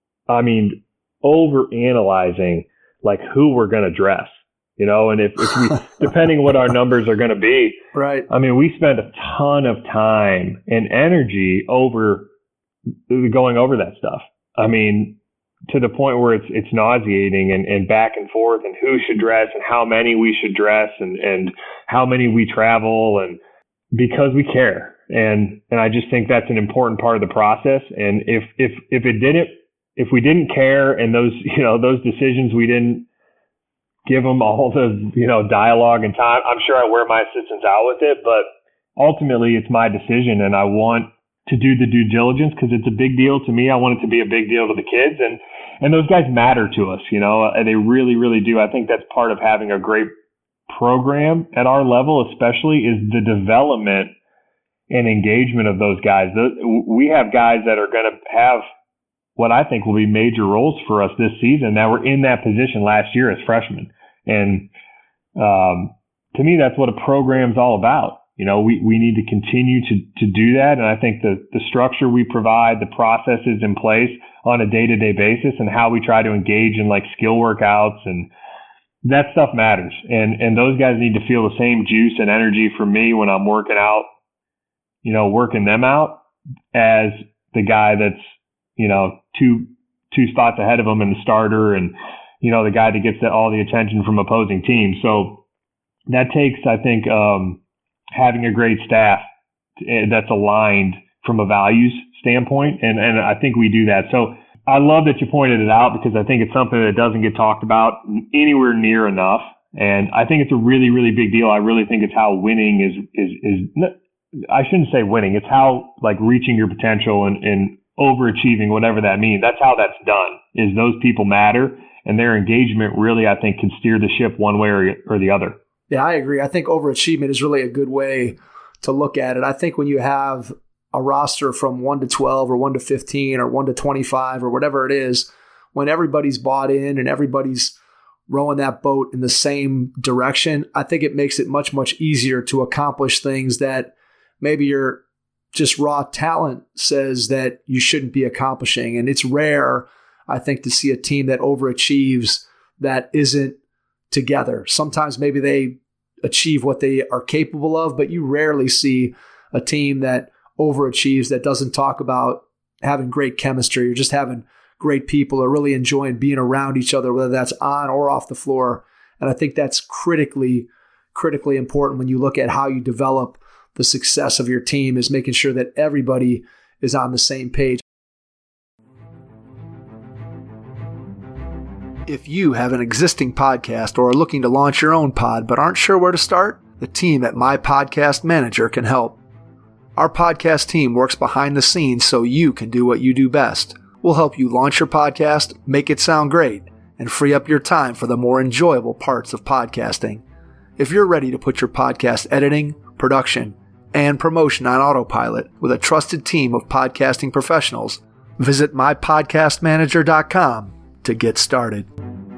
over analyzing who we're going to dress, and if we, depending what our numbers are going to be, right. We spend a ton of time and energy going over that stuff. To the point where it's nauseating and back and forth and who should dress and how many we should dress and how many we travel, and because we care. And I just think that's an important part of the process. And if we didn't care and those decisions, we didn't give them all the, dialogue and time, I'm sure I wear my assistants out with it, but ultimately it's my decision and I want to do the due diligence because it's a big deal to me. I want it to be a big deal to the kids, and those guys matter to us, they really, really do. I think that's part of having a great program at our level, especially, is the development and engagement of those guys. We have guys that are going to have what I think will be major roles for us this season that were in that position last year as freshmen. And to me, that's what a program's all about. We need to continue to do that. And I think the structure we provide, the processes in place on a day-to-day basis, and how we try to engage in skill workouts, and that stuff matters. And those guys need to feel the same juice and energy from me when I'm working out, working them out, as the guy that's, two spots ahead of them and the starter, and, the guy that gets all the attention from opposing teams. So that takes, I think, having a great staff that's aligned from a values standpoint. And I think we do that. So I love that you pointed it out because I think it's something that doesn't get talked about anywhere near enough. And I think it's a really, really big deal. I really think it's how winning is I shouldn't say winning. It's how like reaching your potential and overachieving, whatever that means. That's how that's done, is those people matter, and their engagement really, I think, can steer the ship one way or the other. Yeah, I agree. I think overachievement is really a good way to look at it. I think when you have a roster from 1 to 12 or 1 to 15 or 1 to 25 or whatever it is, when everybody's bought in and everybody's rowing that boat in the same direction, I think it makes it much, much easier to accomplish things that maybe your just raw talent says that you shouldn't be accomplishing. And it's rare, I think, to see a team that overachieves that isn't together. Sometimes maybe they achieve what they are capable of, but you rarely see a team that overachieves that doesn't talk about having great chemistry or just having great people or really enjoying being around each other, whether that's on or off the floor. And I think that's critically important when you look at how you develop the success of your team, is making sure that everybody is on the same page. If you have an existing podcast or are looking to launch your own pod but aren't sure where to start, the team at My Podcast Manager can help. Our podcast team works behind the scenes so you can do what you do best. We'll help you launch your podcast, make it sound great, and free up your time for the more enjoyable parts of podcasting. If you're ready to put your podcast editing, production, and promotion on autopilot with a trusted team of podcasting professionals, visit mypodcastmanager.com to get started.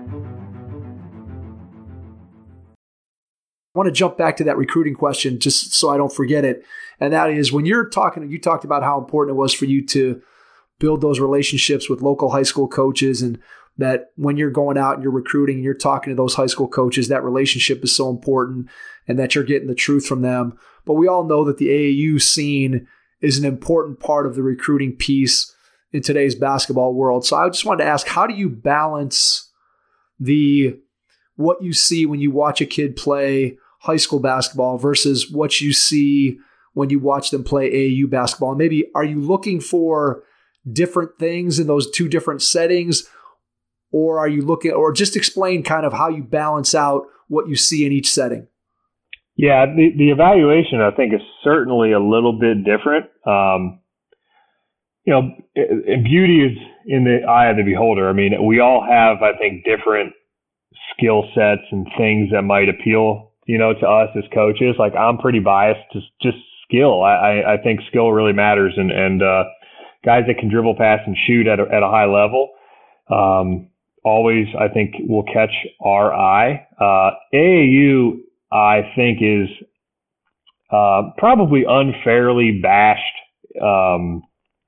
I want to jump back to that recruiting question just so I don't forget it. And that is, when you're talking, you talked about how important it was for you to build those relationships with local high school coaches, and that when you're going out and you're recruiting and you're talking to those high school coaches, that relationship is so important and that you're getting the truth from them. But we all know that the AAU scene is an important part of the recruiting piece in today's basketball world. So I just wanted to ask, how do you balance what you see when you watch a kid play high school basketball versus what you see when you watch them play AAU basketball? And maybe are you looking for different things in those two different settings, or are you looking, or just explain kind of how you balance out what you see in each setting? Yeah, the evaluation, I think, is certainly a little bit different. Beauty is in the eye of the beholder. I mean, we all have, I think, different skill sets and things that might appeal, to us as coaches. Like, I'm pretty biased to just skill. I think skill really matters, and guys that can dribble, pass, and shoot at a high level always, I think, will catch our eye. AAU, I think, is probably unfairly bashed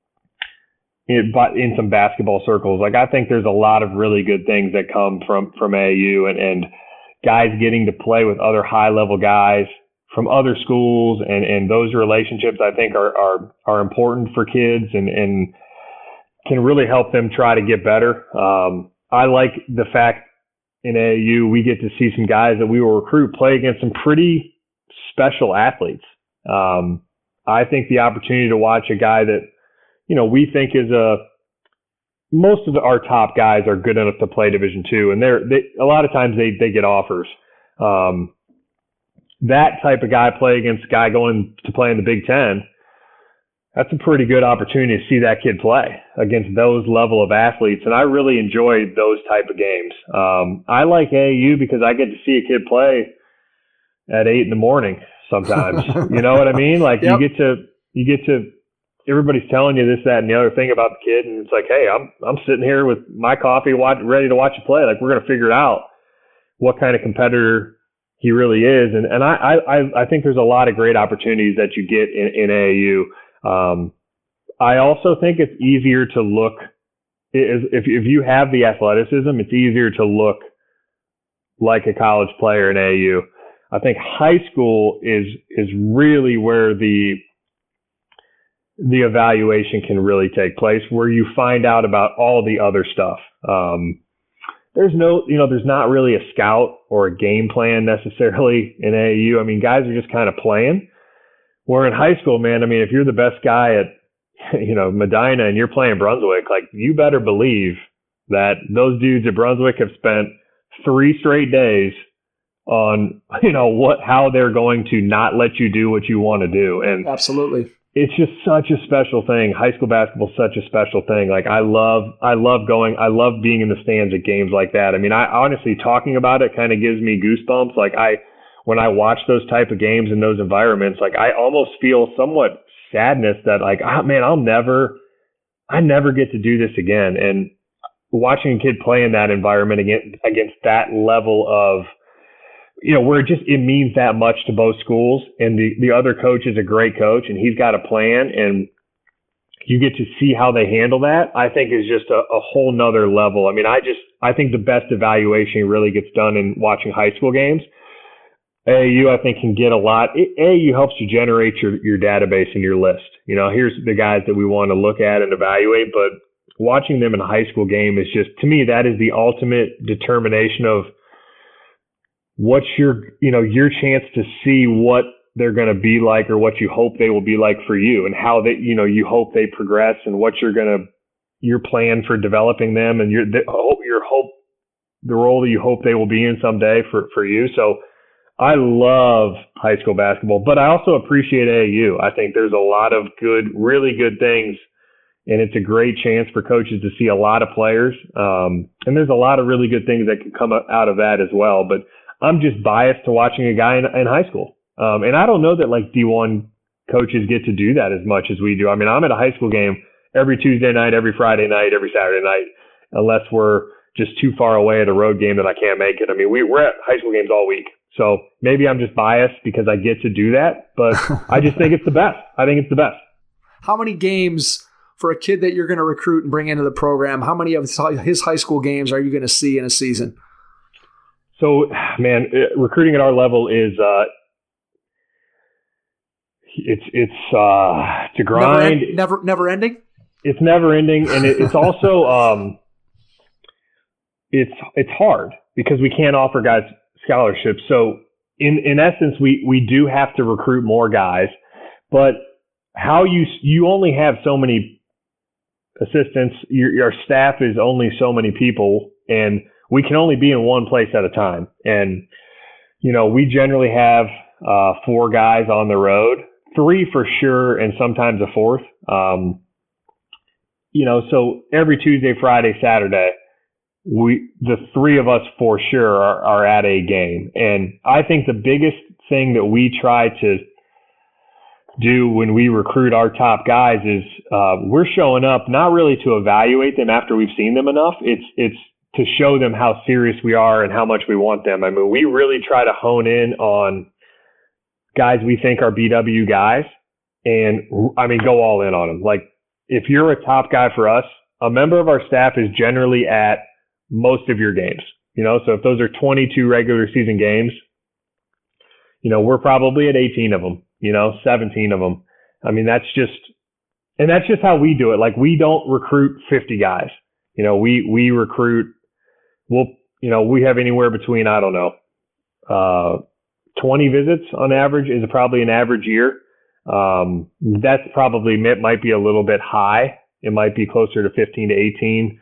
in some basketball circles. Like, I think there's a lot of really good things that come from AAU, and guys getting to play with other high-level guys from other schools, and those relationships, I think, are important for kids and can really help them try to get better. I like the fact in AAU we get to see some guys that we will recruit play against some pretty special athletes. I think the opportunity to watch a guy that, we think is most of our top guys are good enough to play Division II, and a lot of times they get offers. That type of guy play against a guy going to play in the Big Ten, that's a pretty good opportunity to see that kid play against those level of athletes. And I really enjoy those type of games. I like AAU because I get to see a kid play at 8 a.m. sometimes. You know what I mean? Like, yep. you get to, everybody's telling you this, that, and the other thing about the kid. And it's like, hey, I'm sitting here with my coffee, ready to watch you play. Like, we're going to figure it out what kind of competitor he really is. And I think there's a lot of great opportunities that you get in AAU. I also think it's easier to look, if you have the athleticism, it's easier to look like a college player in AAU. I think high school is really where the evaluation can really take place, where you find out about all the other stuff. There's not really a scout or a game plan necessarily in AAU. I mean, guys are just kind of playing. Where in high school, man, I mean, if you're the best guy at Medina and you're playing Brunswick, like you better believe that those dudes at Brunswick have spent 3 straight days on, how they're going to not let you do what you want to do. And absolutely, it's just such a special thing. High school basketball is such a special thing. Like I love being in the stands at games like that. I mean, I honestly, talking about it kind of gives me goosebumps. Like when I watch those type of games in those environments, like I almost feel somewhat sadness that like, oh man, I never get to do this again. And watching a kid play in that environment against that level of, where it means that much to both schools, and the other coach is a great coach and he's got a plan, and you get to see how they handle that, I think is just a whole nother level. I mean, I think the best evaluation really gets done in watching high school games. AAU, I think, can get a lot. AAU helps you generate your database and your list. Here's the guys that we want to look at and evaluate, but watching them in a high school game is just, to me, that is the ultimate determination of what's your chance to see what they're going to be like, or what you hope they will be like for you, and how they, you hope they progress, and what your plan for developing them, and the role that you hope they will be in someday for you. So I love high school basketball, but I also appreciate AAU. I think there's a lot of really good things, and it's a great chance for coaches to see a lot of players. And there's a lot of really good things that can come out of that as well. But I'm just biased to watching a guy in high school. And I don't know that like D1 coaches get to do that as much as we do. I mean, I'm at a high school game every Tuesday night, every Friday night, every Saturday night, unless we're just too far away at a road game that I can't make it. I mean, we're at high school games all week. So maybe I'm just biased because I get to do that, but I just think it's the best. I think it's the best. How many games for a kid that you're going to recruit and bring into the program, how many of his high school games are you going to see in a season? So, man, recruiting at our level is it's a grind. Never ending. It's never ending, and it's also it's hard because we can't offer guys scholarships. So, in essence, we do have to recruit more guys, but how you only have so many assistants. Your staff is only so many people, and we can only be in one place at a time. And, we generally have 4 guys on the road, 3 for sure, and sometimes a 4th. So every Tuesday, Friday, Saturday, the 3 of us for sure are at a game. And I think the biggest thing that we try to do when we recruit our top guys is we're showing up not really to evaluate them after we've seen them enough. It's to show them how serious we are and how much we want them. I mean, we really try to hone in on guys we think are BW guys, and go all in on them. Like, if you're a top guy for us, a member of our staff is generally at most of your games. So if those are 22 regular season games, we're probably at 18 of them, 17 of them. I mean, that's just how we do it. Like, we don't recruit 50 guys. We recruit, we have anywhere between, 20 visits on average is probably an average year. That's probably might be a little bit high. It might be closer to 15 to 18.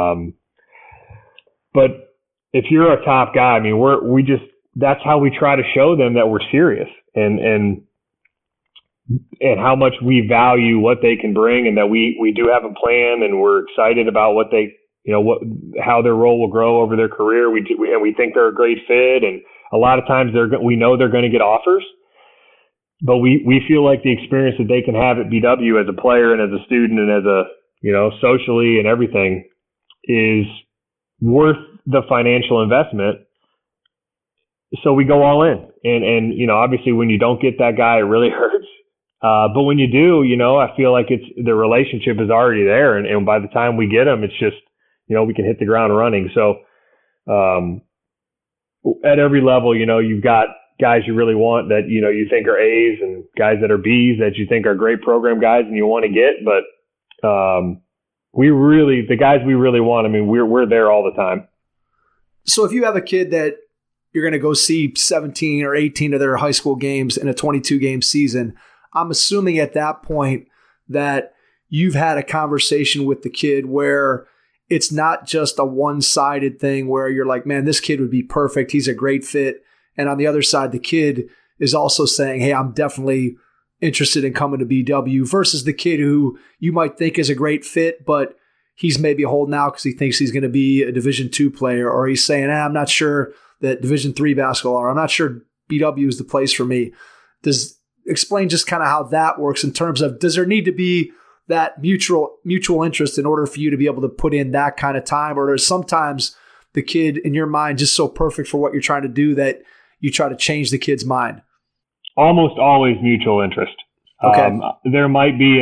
But if you're a top guy, I mean, that's how we try to show them that we're serious and how much we value what they can bring, and that we do have a plan, and we're excited about what they, how their role will grow over their career. We think they're a great fit, and a lot of times we know they're going to get offers, but we feel like the experience that they can have at BW as a player and as a student and as a, socially and everything is worth the financial investment. So we go all in, and obviously when you don't get that guy, it really hurts. But when you do, I feel like the relationship is already there. And by the time we get them, it's just, we can hit the ground running. So, at every level, you've got guys you really want that, you think are A's, and guys that are B's that you think are great program guys and you want to get. But, the guys we really want, I mean, we're there all the time. So if you have a kid that you're going to go see 17 or 18 of their high school games in a 22 game season, I'm assuming at that point that you've had a conversation with the kid where it's not just a one-sided thing where you're like, man, this kid would be perfect. He's a great fit. And on the other side, the kid is also saying, hey, I'm definitely interested in coming to BW, versus the kid who you might think is a great fit, but he's maybe holding out because he thinks he's going to be a Division II player, or he's saying, I'm not sure that Division III basketball, or I'm not sure BW is the place for me. Explain just kind of how that works in terms of, does there need to be that mutual interest in order for you to be able to put in that kind of time, or is sometimes the kid in your mind just so perfect for what you're trying to do that you try to change the kid's mind? Almost always mutual interest. Okay. There might be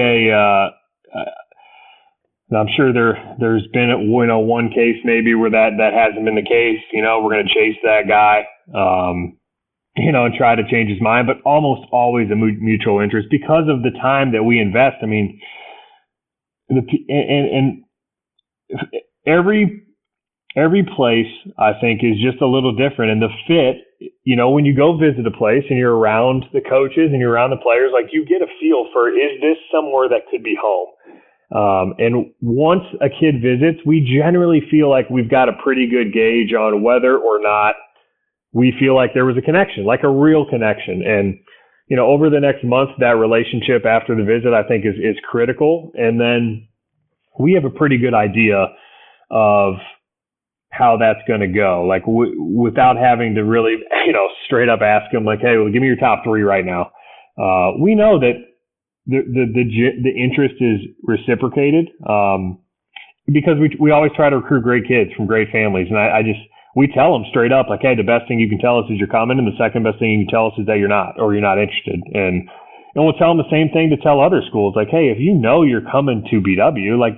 I'm sure there's been one case maybe where that hasn't been the case. We're going to chase that guy, and try to change his mind, but almost always a mutual interest because of the time that we invest. I mean, every place I think is just a little different, and the fit. When you go visit a place and you're around the coaches and you're around the players, like, you get a feel for, is this somewhere that could be home? And once a kid visits, we generally feel like we've got a pretty good gauge on whether or not we feel like there was a connection, like a real connection. And, over the next month, that relationship after the visit, I think is critical. And then we have a pretty good idea of how that's going to go, like without having to really, straight up ask them, like, hey, well, give me your top three right now. We know that the interest is reciprocated, because we always try to recruit great kids from great families. And we tell them straight up, like, hey, the best thing you can tell us is you're coming, and the second best thing you can tell us is that you're not, or you're not interested. And we'll tell them the same thing to tell other schools, like, hey, if you're coming to BW, like,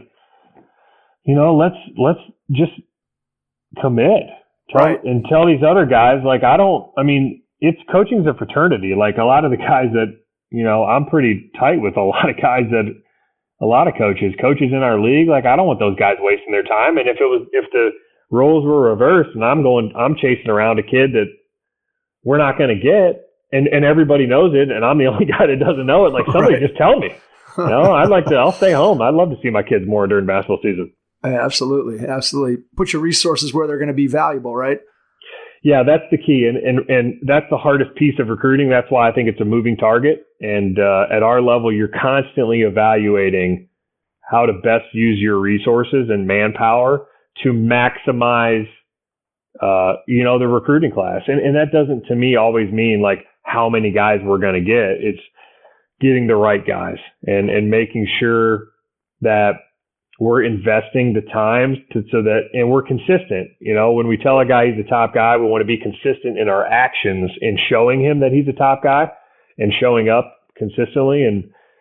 let's just commit. And tell these other guys, like, it's coaching's a fraternity. Like, a lot of the guys that, I'm pretty tight with a lot of guys that, a lot of coaches in our league, like, I don't want those guys wasting their time. And if the roles were reversed and I'm chasing around a kid that we're not going to get, and everybody knows it, and I'm the only guy that doesn't know it, like, somebody just tell me. I'll stay home. I'd love to see my kids more during basketball season. Yeah, absolutely. Put your resources where they're going to be valuable, right? Yeah, that's the key. And that's the hardest piece of recruiting. That's why I think it's a moving target. And at our level, you're constantly evaluating how to best use your resources and manpower to maximize, the recruiting class. And that doesn't, to me, always mean like how many guys we're going to get. It's getting the right guys and making sure that we're investing the time and we're consistent. When we tell a guy he's a top guy, we want to be consistent in our actions in showing him that he's a top guy and showing up consistently. And,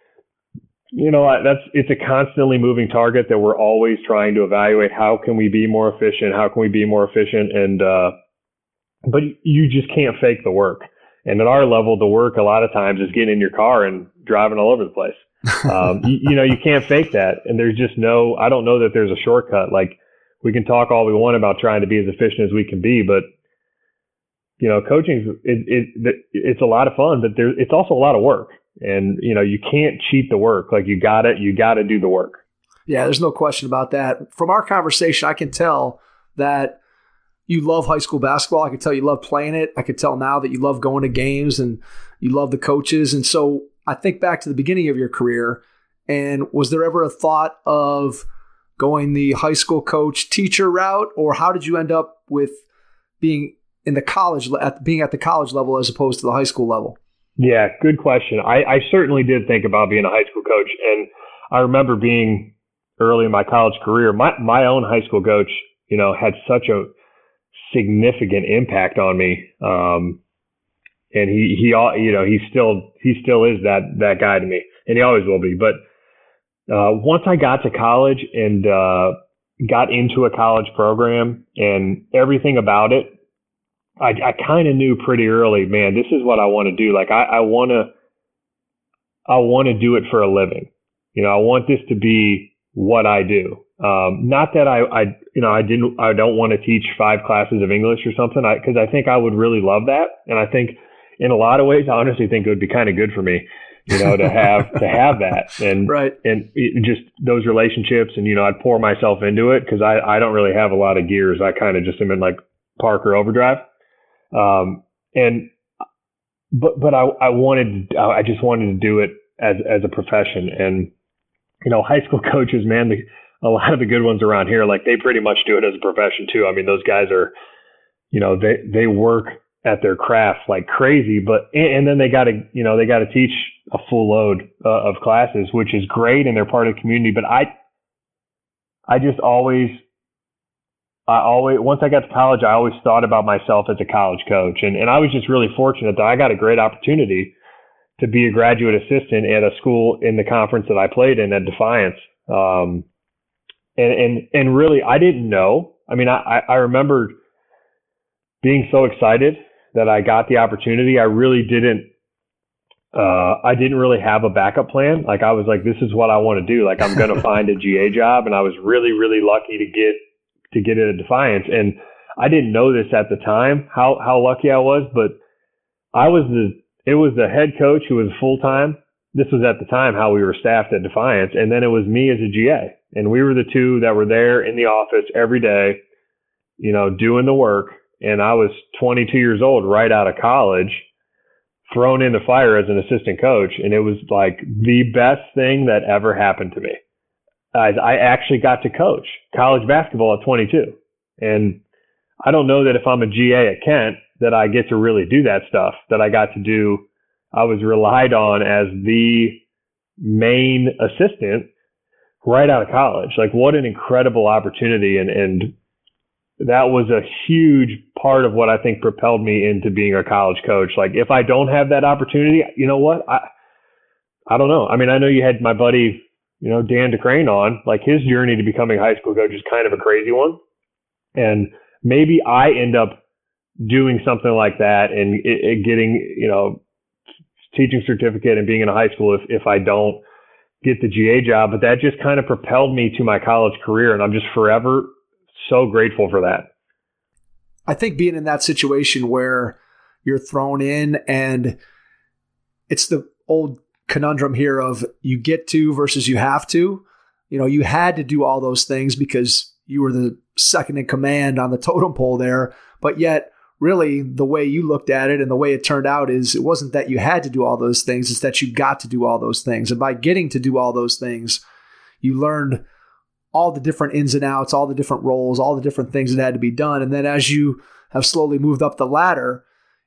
it's a constantly moving target that we're always trying to evaluate. How can we be more efficient? And, but you just can't fake the work. And at our level, the work a lot of times is getting in your car and driving all over the place. You can't fake that. And there's just I don't know that there's a shortcut. Like, we can talk all we want about trying to be as efficient as we can be, but coaching, it's a lot of fun, but it's also a lot of work. And, you can't cheat the work. Like, you gotta do the work. Yeah, there's no question about that. From our conversation, I can tell that you love high school basketball. I can tell you love playing it. I can tell now that you love going to games and you love the coaches. And so I think back to the beginning of your career, and was there ever a thought of going the high school coach teacher route, or how did you end up with being at the college level as opposed to the high school level? Yeah, good question. I certainly did think about being a high school coach, and I remember being early in my college career, my own high school coach, had such a significant impact on me. And he still is that guy to me, and he always will be. But once I got to college and got into a college program and everything about it, I kind of knew pretty early, man, this is what I want to do. Like, I want to do it for a living. I want this to be what I do. Not that I don't want to teach 5 classes of English or something, because I think I would really love that. And I think in a lot of ways, I honestly think it would be kind of good for me. to have that and right. and just those relationships. And, I'd pour myself into it because I don't really have a lot of gears. I kind of just am in like park or overdrive. But I just wanted to do it as a profession. And, high school coaches, man, a lot of the good ones around here, like they pretty much do it as a profession too. I mean, those guys are, they work at their craft like crazy, and then they got to teach a full load of classes, which is great, and they're part of the community. But I just always once I got to college, I always thought about myself as a college coach, and I was just really fortunate that I got a great opportunity to be a graduate assistant at a school in the conference that I played in at Defiance. And really, I didn't know. I mean, I remember being so excited that I got the opportunity. I really didn't. I didn't really have a backup plan. Like I was like, this is what I want to do. Like I'm going to find a GA job, and I was really, really lucky to get it at Defiance. And I didn't know this at the time how lucky I was, but it was the head coach who was full time. This was at the time how we were staffed at Defiance, and then it was me as a GA, and we were the two that were there in the office every day, doing the work. And I was 22 years old, right out of college, thrown in the fire as an assistant coach. And it was like the best thing that ever happened to me. I actually got to coach college basketball at 22. And I don't know that if I'm a GA at Kent that I get to really do that stuff that I got to do. I was relied on as the main assistant right out of college. Like what an incredible opportunity. And that was a huge part of what I think propelled me into being a college coach. Like if I don't have that opportunity, you know what? I don't know. I mean, I know you had my buddy, Dan DeCrane on, like his journey to becoming a high school coach is kind of a crazy one. And maybe I end up doing something like that and getting, teaching certificate and being in a high school if I don't get the GA job. But that just kind of propelled me to my college career. And I'm just forever so grateful for that. I think being in that situation where you're thrown in, and it's the old conundrum here of you get to versus you have to. You had to do all those things because you were the second in command on the totem pole there, but yet really the way you looked at it and the way it turned out is it wasn't that you had to do all those things, it's that you got to do all those things. And by getting to do all those things, you learned all the different ins and outs, all the different roles, all the different things that had to be done. And then as you have slowly moved up the ladder,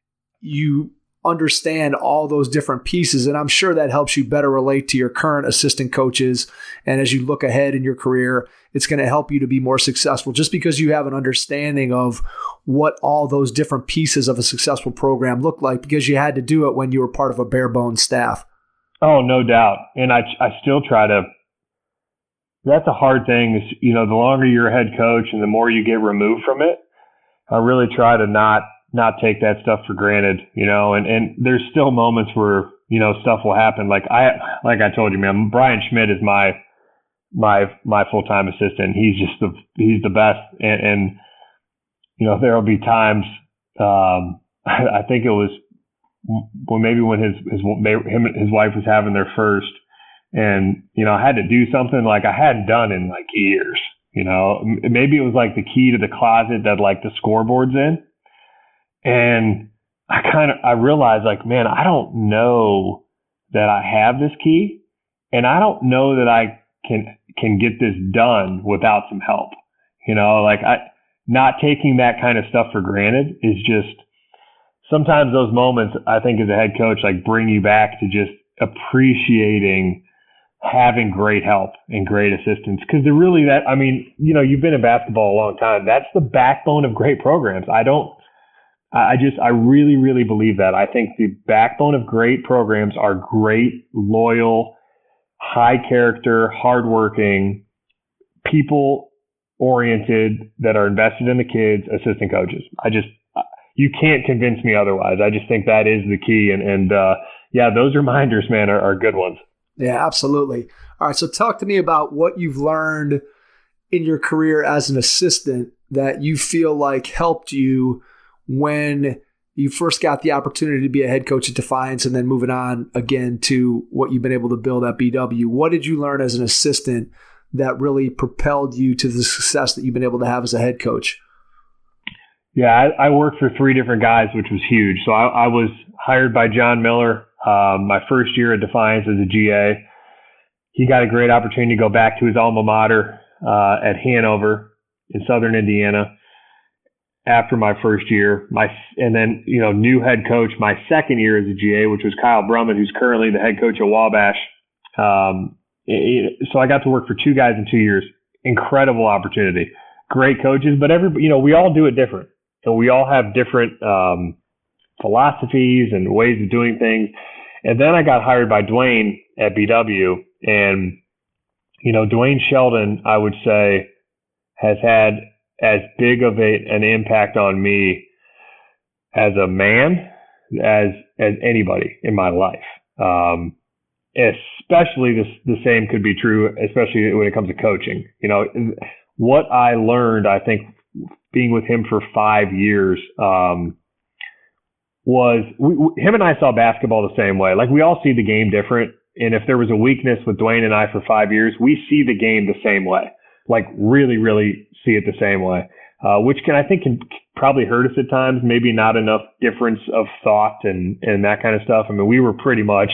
you understand all those different pieces. And I'm sure that helps you better relate to your current assistant coaches. And as you look ahead in your career, it's going to help you to be more successful just because you have an understanding of what all those different pieces of a successful program look like because you had to do it when you were part of a bare bones staff. Oh, no doubt. And I still try to. That's a hard thing is, the longer you're a head coach and the more you get removed from it, I really try to not take that stuff for granted, and there's still moments where, stuff will happen. Like I told you, man, Brian Schmidt is my full-time assistant. He's the best. And there'll be times, I think it was when his wife was having their first, and, I had to do something like I hadn't done in like years, maybe it was like the key to the closet that like the scoreboard's in. And I realized like, man, I don't know that I have this key, and I don't know that I can get this done without some help. Not taking that kind of stuff for granted is just sometimes those moments I think as a head coach, like bring you back to just appreciating having great help and great assistance. Cause they're really you've been in basketball a long time. That's the backbone of great programs. I really, really believe that. I think the backbone of great programs are great, loyal, high character, hardworking, people oriented that are invested in the kids, assistant coaches. You can't convince me otherwise. I just think that is the key. And those reminders, man, are good ones. Yeah, absolutely. All right. So talk to me about what you've learned in your career as an assistant that you feel like helped you when you first got the opportunity to be a head coach at Defiance and then moving on again to what you've been able to build at BW. What did you learn as an assistant that really propelled you to the success that you've been able to have as a head coach? Yeah, I worked for 3 different guys, which was huge. So I was hired by John Miller my first year at Defiance as a GA. He got a great opportunity to go back to his alma mater at Hanover in Southern Indiana after my first year. And then, new head coach my second year as a GA, which was Kyle Brumman, who's currently the head coach at Wabash. So I got to work for 2 guys in 2 years. Incredible opportunity. Great coaches, but we all do it different. And we all have different philosophies and ways of doing things. And then I got hired by Dwayne at BW. And, Dwayne Sheldon, I would say, has had as big of an impact on me as a man as anybody in my life. Especially the same could be true, especially when it comes to coaching. What I learned, I think, being with him for 5 years, was him and I saw basketball the same way. Like, we all see the game different. And if there was a weakness with Dwayne and I for 5 years, we see the game the same way. Like, really, really see it the same way, which I think can probably hurt us at times. Maybe not enough difference of thought and that kind of stuff. I mean, we were pretty much,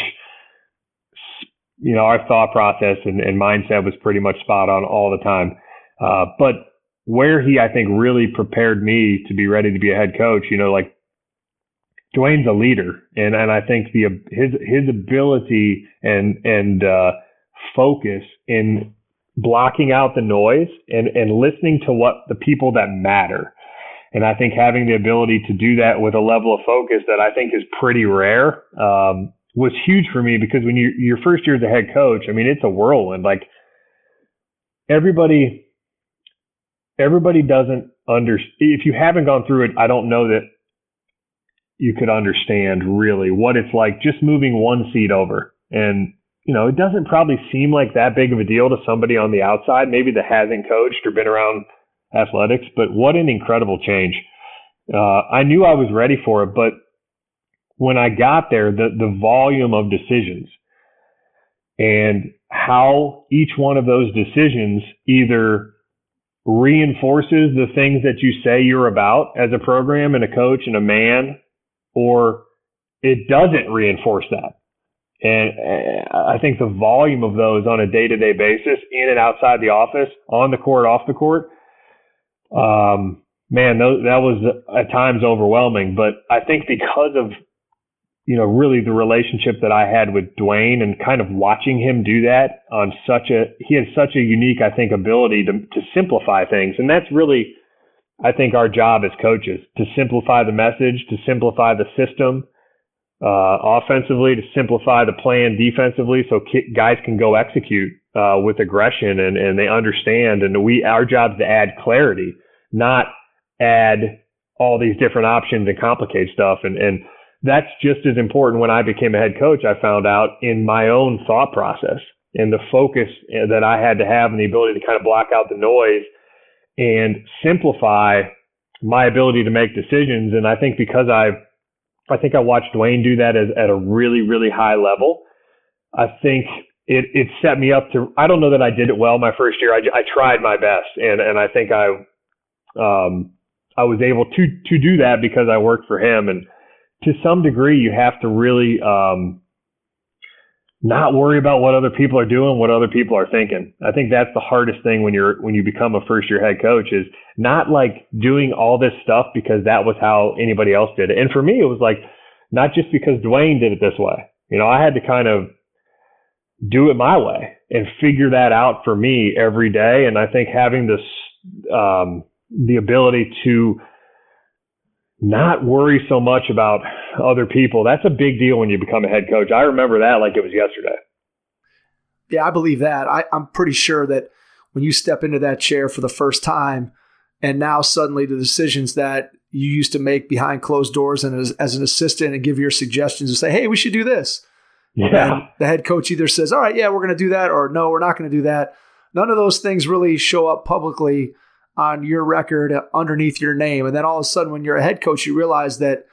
our thought process and mindset was pretty much spot on all the time. But where he, I think, really prepared me to be ready to be a head coach, Dwayne's a leader, and I think his ability and focus in blocking out the noise and listening to what the people that matter. And I think having the ability to do that with a level of focus that I think is pretty rare was huge for me, because when your first year as a head coach, I mean, it's a whirlwind. Like, everybody doesn't understand. If you haven't gone through it, I don't know that you could understand really what it's like just moving one seat over. And, it doesn't probably seem like that big of a deal to somebody on the outside, maybe that hasn't coached or been around athletics, but what an incredible change. I knew I was ready for it, but when I got there, the volume of decisions and how each one of those decisions either reinforces the things that you say you're about as a program and a coach and a man, or it doesn't reinforce that. And I think the volume of those on a day-to-day basis, in and outside the office, on the court, off the court, that was at times overwhelming. But I think because of, really the relationship that I had with Dwayne and kind of watching him do that he has such a unique, I think, ability to simplify things. And that's really, I think, our job as coaches, to simplify the message, to simplify the system offensively, to simplify the plan defensively, so guys can go execute with aggression and they understand. And our job is to add clarity, not add all these different options and complicate stuff. And that's just as important when I became a head coach, I found out, in my own thought process and the focus that I had to have and the ability to kind of block out the noise and simplify my ability to make decisions. And I think because I watched Dwayne do that at a really, really high level, I think it set me up to, I don't know that I did it well my first year. I tried my best. And I think I was able to do that because I worked for him. And to some degree, you have to really not worry about what other people are doing, what other people are thinking. I think that's the hardest thing when you become a first year head coach, is not like doing all this stuff because that was how anybody else did it. And for me, it was like, not just because Dwayne did it this way. I had to kind of do it my way and figure that out for me every day. And I think having this, the ability to not worry so much about other people, that's a big deal when you become a head coach. I remember that like it was yesterday. Yeah, I believe that. I'm pretty sure that when you step into that chair for the first time, and now suddenly the decisions that you used to make behind closed doors and as an assistant and give your suggestions and say, hey, we should do this. Yeah. And the head coach either says, all right, yeah, we're going to do that, or no, we're not going to do that. None of those things really show up publicly on your record underneath your name. And then all of a sudden, when you're a head coach, you realize that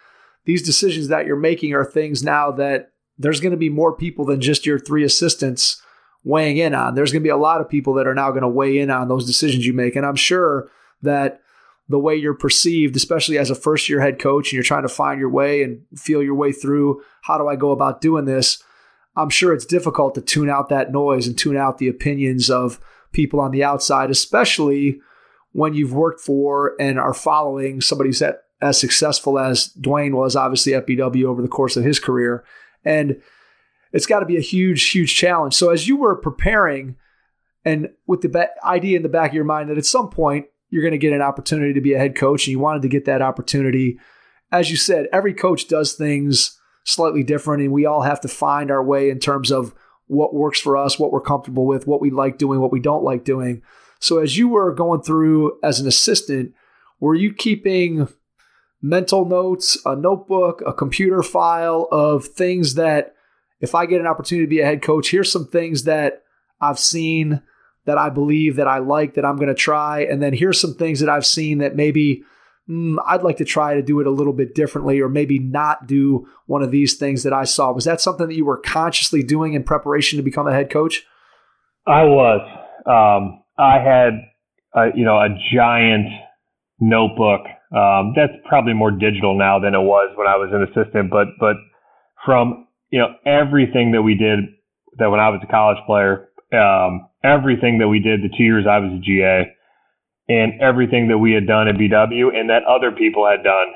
these decisions that you're making are things now that there's going to be more people than just your 3 assistants weighing in on. There's going to be a lot of people that are now going to weigh in on those decisions you make. And I'm sure that the way you're perceived, especially as a first-year head coach, and you're trying to find your way and feel your way through, how do I go about doing this? I'm sure it's difficult to tune out that noise and tune out the opinions of people on the outside, especially when you've worked for and are following somebody who's as successful as Dwayne was, obviously, at BW over the course of his career. And it's got to be a huge, huge challenge. So as you were preparing, and with the idea in the back of your mind that at some point you're going to get an opportunity to be a head coach, and you wanted to get that opportunity, as you said, every coach does things slightly different, and we all have to find our way in terms of what works for us, what we're comfortable with, what we like doing, what we don't like doing. So as you were going through as an assistant, were you keeping mental notes, a notebook, a computer file of things that, if I get an opportunity to be a head coach, here's some things that I've seen that I believe that I like, that I'm going to try. And then here's some things that I've seen that maybe I'd like to try to do it a little bit differently, or maybe not do one of these things that I saw. Was that something that you were consciously doing in preparation to become a head coach? I was. I had, a giant notebook. That's probably more digital now than it was when I was an assistant, but from, everything that we did that when I was a college player, everything that we did the 2 years I was a GA, and everything that we had done at BW and that other people had done.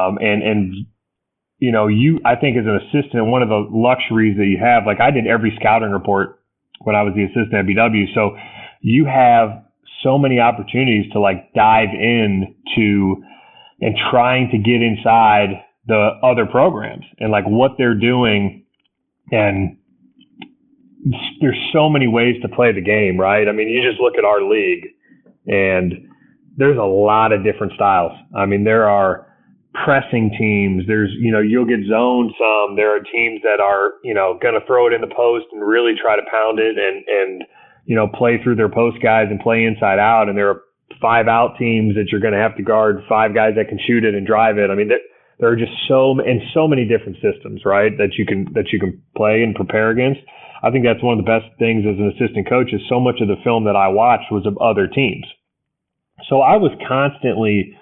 I think as an assistant, one of the luxuries that you have, like I did every scouting report when I was the assistant at BW. So you have so many opportunities to like dive into and trying to get inside the other programs and like what they're doing. And there's so many ways to play the game, right? I mean, you just look at our league and there's a lot of different styles. I mean, there are pressing teams. There's, you'll get zoned some. There are teams that are, going to throw it in the post and really try to pound it and play through their post guys and play inside out. And there are 5 out teams that you're going to have to guard 5 guys that can shoot it and drive it. I mean, there are just so many different systems, right, that you can play and prepare against. I think that's one of the best things as an assistant coach is so much of the film that I watched was of other teams. So I was constantly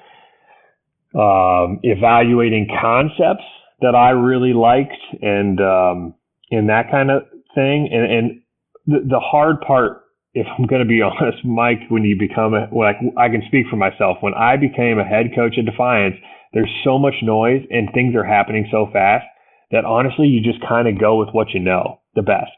evaluating concepts that I really liked and that kind of thing. And the hard part, if I'm going to be honest, Mike, when you become I can speak for myself. When I became a head coach at Defiance, there's so much noise and things are happening so fast that honestly, you just kind of go with what you know the best.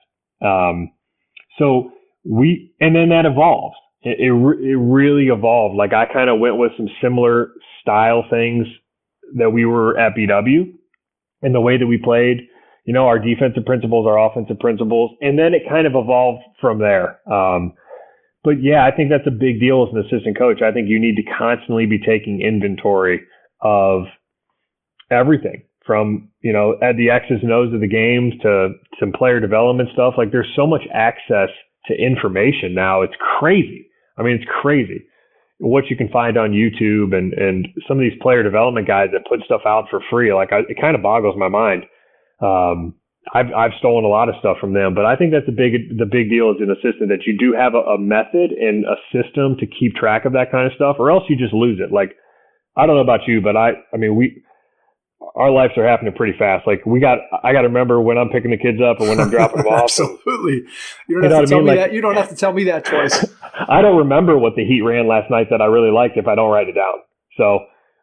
And then that evolved. It really evolved. Like I kind of went with some similar style things that we were at BW and the way that we played, our defensive principles, our offensive principles, and then it kind of evolved from there. But yeah, I think that's a big deal as an assistant coach. I think you need to constantly be taking inventory of everything from, at the X's and O's of the games to some player development stuff. Like there's so much access to information now. It's crazy. I mean, it's crazy what you can find on YouTube and some of these player development guys that put stuff out for free. Like it kind of boggles my mind. I've stolen a lot of stuff from them, but I think that's the big deal as an assistant that you do have a method and a system to keep track of that kind of stuff, or else you just lose it. Like, I don't know about you, but our lives are happening pretty fast. Like I got to remember when I'm picking the kids up and when I'm dropping them off. Absolutely. You don't have to tell me that. You don't have to tell me that twice. I don't remember what the Heat ran last night that I really liked if I don't write it down. So,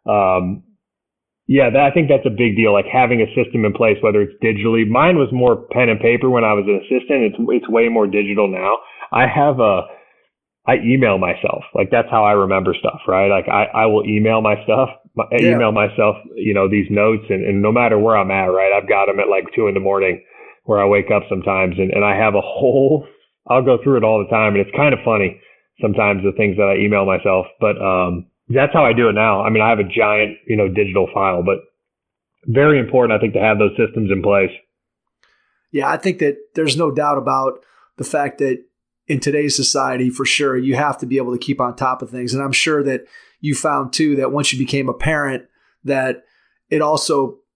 I think that's a big deal. Like having a system in place, whether it's digitally. Mine was more pen and paper when I was an assistant. It's way more digital now. I email myself. Like that's how I remember stuff, right? Like I will email my stuff, email myself, these notes and no matter where I'm at, right? I've got them at like 2 a.m. where I wake up sometimes and I have I'll go through it all the time. And it's kind of funny sometimes the things that I email myself, but, that's how I do it now. I mean, I have a giant, digital file, but very important, I think, to have those systems in place. Yeah, I think that there's no doubt about the fact that in today's society, for sure, you have to be able to keep on top of things. And I'm sure that you found too that once you became a parent, that it also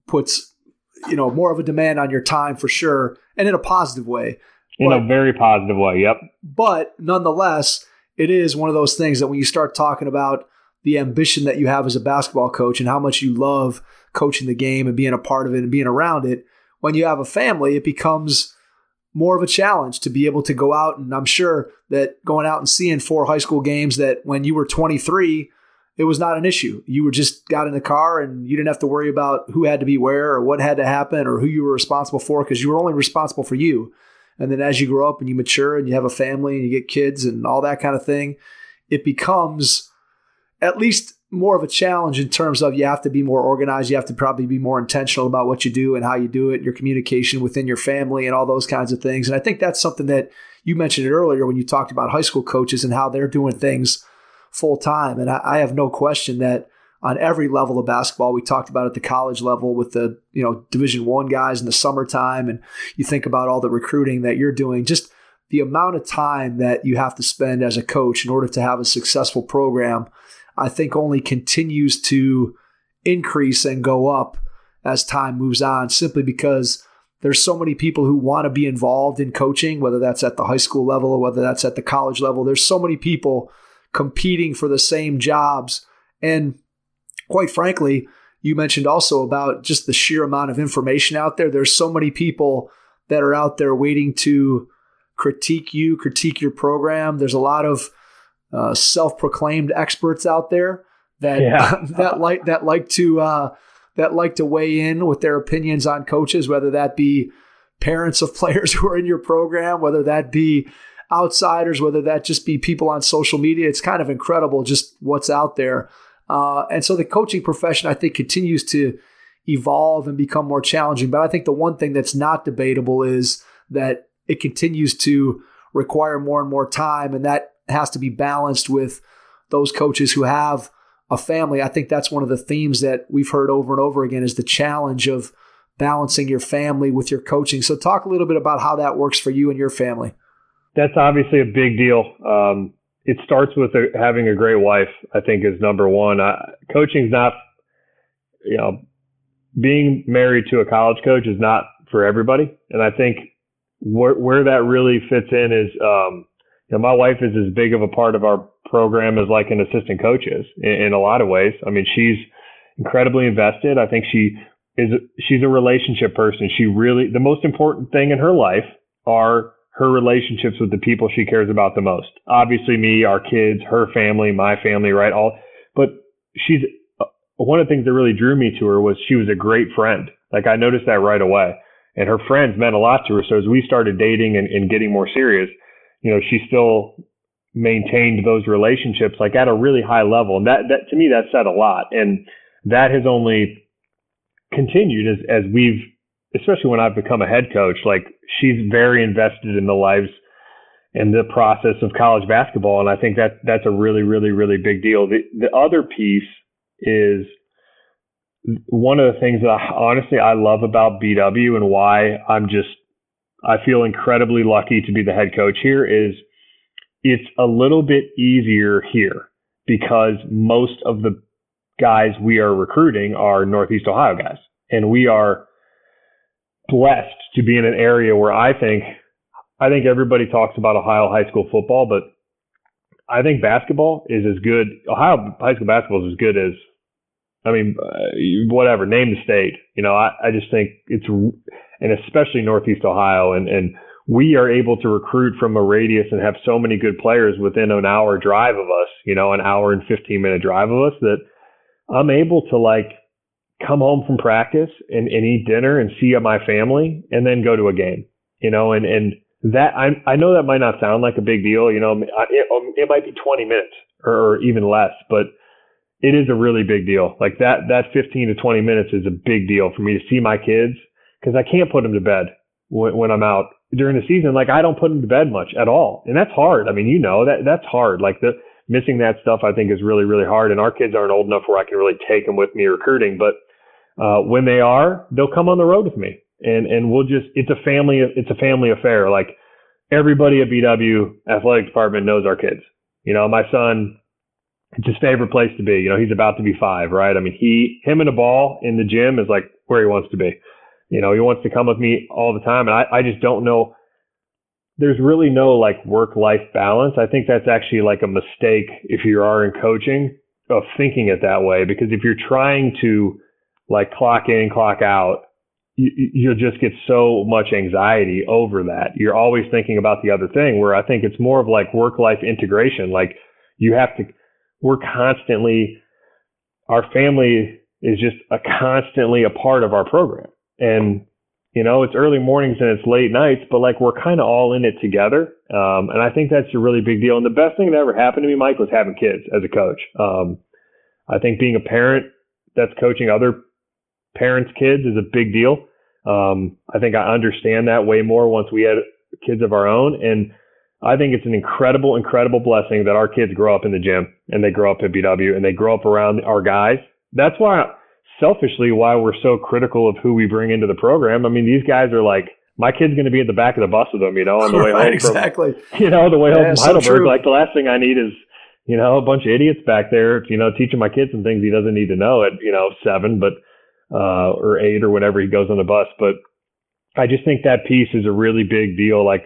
puts, more of a demand on your time for sure, and in a positive way. In a very positive way, yep. But nonetheless, it is one of those things that when you start talking about the ambition that you have as a basketball coach and how much you love coaching the game and being a part of it and being around it, when you have a family, it becomes more of a challenge to be able to go out. And I'm sure that going out and seeing 4 high school games that when you were 23, it was not an issue. You were just got in the car and you didn't have to worry about who had to be where or what had to happen or who you were responsible for, because you were only responsible for you. And then as you grow up and you mature and you have a family and you get kids and all that kind of thing, it becomes at least more of a challenge in terms of you have to be more organized. You have to probably be more intentional about what you do and how you do it, your communication within your family and all those kinds of things. And I think that's something that you mentioned earlier when you talked about high school coaches and how they're doing things full time. And I have no question that on every level of basketball, we talked about at the college level with the, Division I guys in the summertime. And you think about all the recruiting that you're doing, just the amount of time that you have to spend as a coach in order to have a successful program, I think only continues to increase and go up as time moves on, simply because there's so many people who want to be involved in coaching, whether that's at the high school level or whether that's at the college level. There's so many people competing for the same jobs. And quite frankly, you mentioned also about just the sheer amount of information out there. There's so many people that are out there waiting to critique your program. There's a lot of self-proclaimed experts out there that that like to weigh in with their opinions on coaches, whether that be parents of players who are in your program, whether that be outsiders, whether that just be people on social media. It's kind of incredible just what's out there. And so the coaching profession, I think, continues to evolve and become more challenging. But I think the one thing that's not debatable is that it continues to require more and more time, and that has to be balanced with those coaches who have a family. I think that's one of the themes that we've heard over and over again is the challenge of balancing your family with your coaching. So talk a little bit about how that works for you and your family. That's obviously a big deal. It starts with having a great wife, I think, is number one. Coaching's not, being married to a college coach is not for everybody. And I think where that really fits in is, my wife is as big of a part of our program as like an assistant coach is in a lot of ways. I mean, she's incredibly invested. I think she's a relationship person. The most important thing in her life are her relationships with the people she cares about the most. Obviously me, our kids, her family, my family, right? But one of the things that really drew me to her was she was a great friend. Like I noticed that right away, and her friends meant a lot to her. So as we started dating and getting more serious, she still maintained those relationships like at a really high level. And that to me, that said a lot. And that has only continued as we've, especially when I've become a head coach, like she's very invested in the lives and the process of college basketball. And I think that's a really, really, really big deal. The other piece is one of the things that I love about BW and why I feel incredibly lucky to be the head coach here is it's a little bit easier here because most of the guys we are recruiting are Northeast Ohio guys. And we are blessed to be in an area where I think everybody talks about Ohio high school football, but I think basketball is as good. Ohio high school basketball is as good as, whatever, name the state. I just think and especially Northeast Ohio, and we are able to recruit from a radius and have so many good players within an hour drive of us, an hour and 15-minute drive of us, that I'm able to come home from practice and eat dinner and see my family and then go to a game, and that I know that might not sound like a big deal. It might be 20 minutes or even less, but it is a really big deal. Like that 15 to 20 minutes is a big deal for me to see my kids, because I can't put them to bed when I'm out during the season. Like I don't put them to bed much at all. And that's hard. I mean, that's hard. Like missing that stuff I think is really, really hard. And our kids aren't old enough where I can really take them with me recruiting, but when they are, they'll come on the road with me and it's a family affair. Like everybody at BW athletic department knows our kids. My son, it's his favorite place to be. He's about to be 5, right? I mean, him and a ball in the gym is like where he wants to be. He wants to come with me all the time. And I just don't know. There's really no like work-life balance. I think that's actually like a mistake if you are in coaching of thinking it that way, because if you're trying to like clock in, clock out, you'll just get so much anxiety over that. You're always thinking about the other thing, where I think it's more of like work-life integration. Like we're constantly, our family is just constantly a part of our program. And, it's early mornings and it's late nights, but like we're kind of all in it together. And I think that's a really big deal. And the best thing that ever happened to me, Mike, was having kids as a coach. I think being a parent that's coaching other parents' kids is a big deal. I think I understand that way more once we had kids of our own. And I think it's an incredible, incredible blessing that our kids grow up in the gym and they grow up at BW and they grow up around our guys. That's why we're so critical of who we bring into the program. I mean, these guys are like, my kid's going to be at the back of the bus with them, on the way home. Exactly. The way home from Heidelberg. So like the last thing I need is, a bunch of idiots back there, teaching my kid some things he doesn't need to know at, 7, but, or 8 or whatever he goes on the bus. But I just think that piece is a really big deal. Like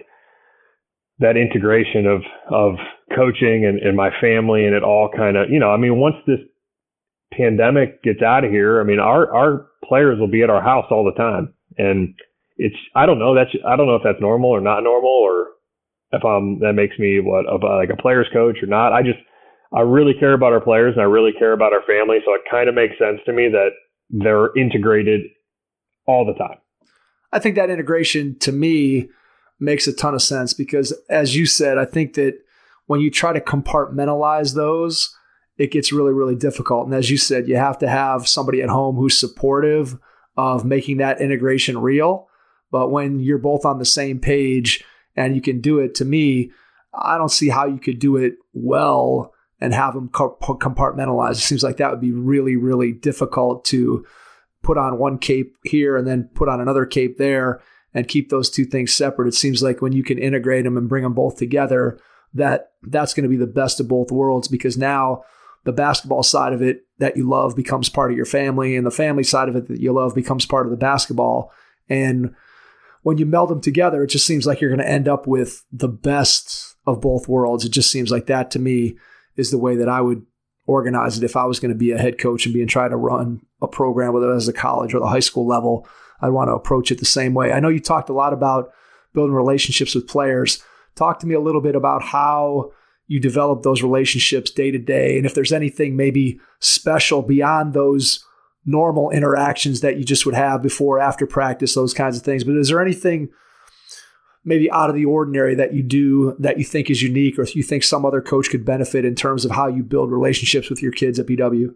that integration of coaching and my family, and it all kind of, once this pandemic gets out of here, our players will be at our house all the time. And I don't know if that's normal or not normal, or if that makes me like a player's coach or not. I really care about our players and I really care about our family. So it kind of makes sense to me that they're integrated all the time. I think that integration to me makes a ton of sense because, as you said, I think that when you try to compartmentalize those, it gets really, really difficult. And as you said, you have to have somebody at home who's supportive of making that integration real. But when you're both on the same page and you can do it, to me, I don't see how you could do it well and have them compartmentalized. It seems like that would be really, really difficult to put on one cape here and then put on another cape there and keep those two things separate. It seems like when you can integrate them and bring them both together, that's going to be the best of both worlds, because now the basketball side of it that you love becomes part of your family, and the family side of it that you love becomes part of the basketball. And when you meld them together, it just seems like you're going to end up with the best of both worlds. It just seems like that to me is the way that I would organize it if I was going to be a head coach and try to run a program, whether it was a college or the high school level. I'd want to approach it the same way. I know you talked a lot about building relationships with players. Talk to me a little bit about how you develop those relationships day to day, and if there's anything maybe special beyond those normal interactions that you just would have before, after practice, those kinds of things. But is there anything maybe out of the ordinary that you do that you think is unique, or if you think some other coach could benefit in terms of how you build relationships with your kids at BW?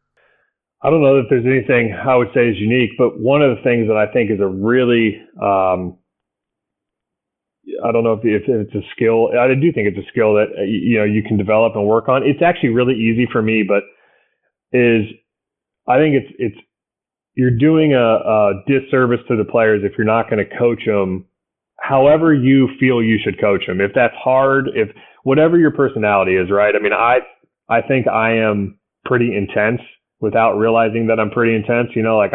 I don't know that there's anything I would say is unique, but one of the things that I think is a really, I don't know if it's a skill. I do think it's a skill that, you can develop and work on. It's actually really easy for me, but I think it's you're doing a disservice to the players if you're not going to coach them however you feel you should coach them. If that's hard, if whatever your personality is, right? I think I am pretty intense without realizing that I'm pretty intense.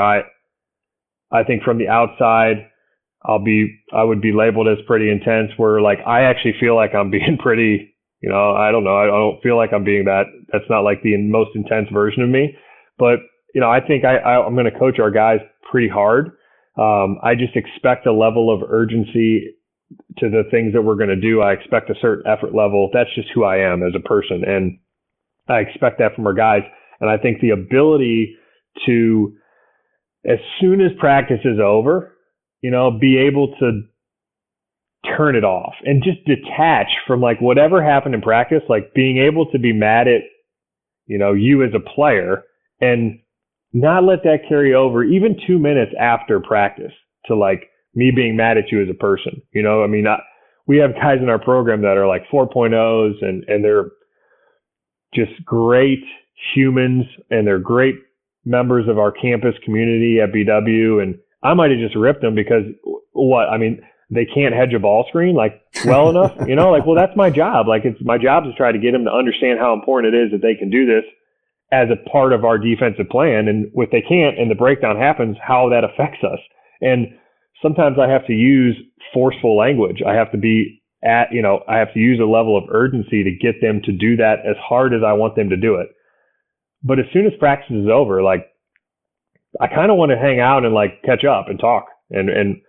I think from the outside, I would be labeled as pretty intense, where like I actually feel like I'm being pretty, I don't know. I don't feel like I'm being that. That's not like the most intense version of me. But, I think I'm going to coach our guys pretty hard. I just expect a level of urgency to the things that we're going to do. I expect a certain effort level. That's just who I am as a person. And I expect that from our guys. And I think the ability to, as soon as practice is over, be able to turn it off and just detach from like whatever happened in practice, like being able to be mad at, you as a player and not let that carry over even 2 minutes after practice to like me being mad at you as a person. We have guys in our program that are like 4.0s and they're just great humans and they're great members of our campus community at BW. And I might have just ripped them because they can't hedge a ball screen like well enough, well, that's my job. Like it's my job to try to get them to understand how important it is that they can do this as a part of our defensive plan. And if they can't and the breakdown happens, how that affects us. And sometimes I have to use forceful language. I have to I have to use a level of urgency to get them to do that as hard as I want them to do it. But as soon as practice is over, like, I kind of want to hang out and like catch up and talk. And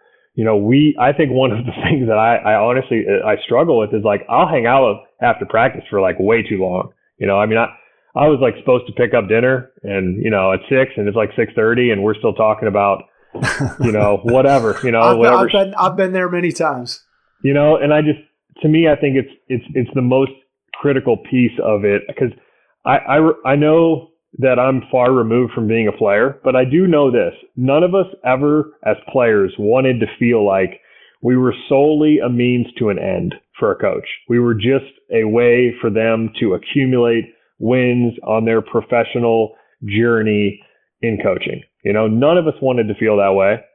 I think one of the things that I honestly struggle with is, like, I'll hang out after practice for like way too long. I was like supposed to pick up dinner and, at 6 and it's like 6:30 and we're still talking about, whatever, whatever. I've been there many times, and to me, I think it's the most critical piece of it, because I know that I'm far removed from being a player, but I do know this: none of us ever as players wanted to feel like we were solely a means to an end for a coach. We were just a way for them to accumulate wins on their professional journey in coaching. None of us wanted to feel that way.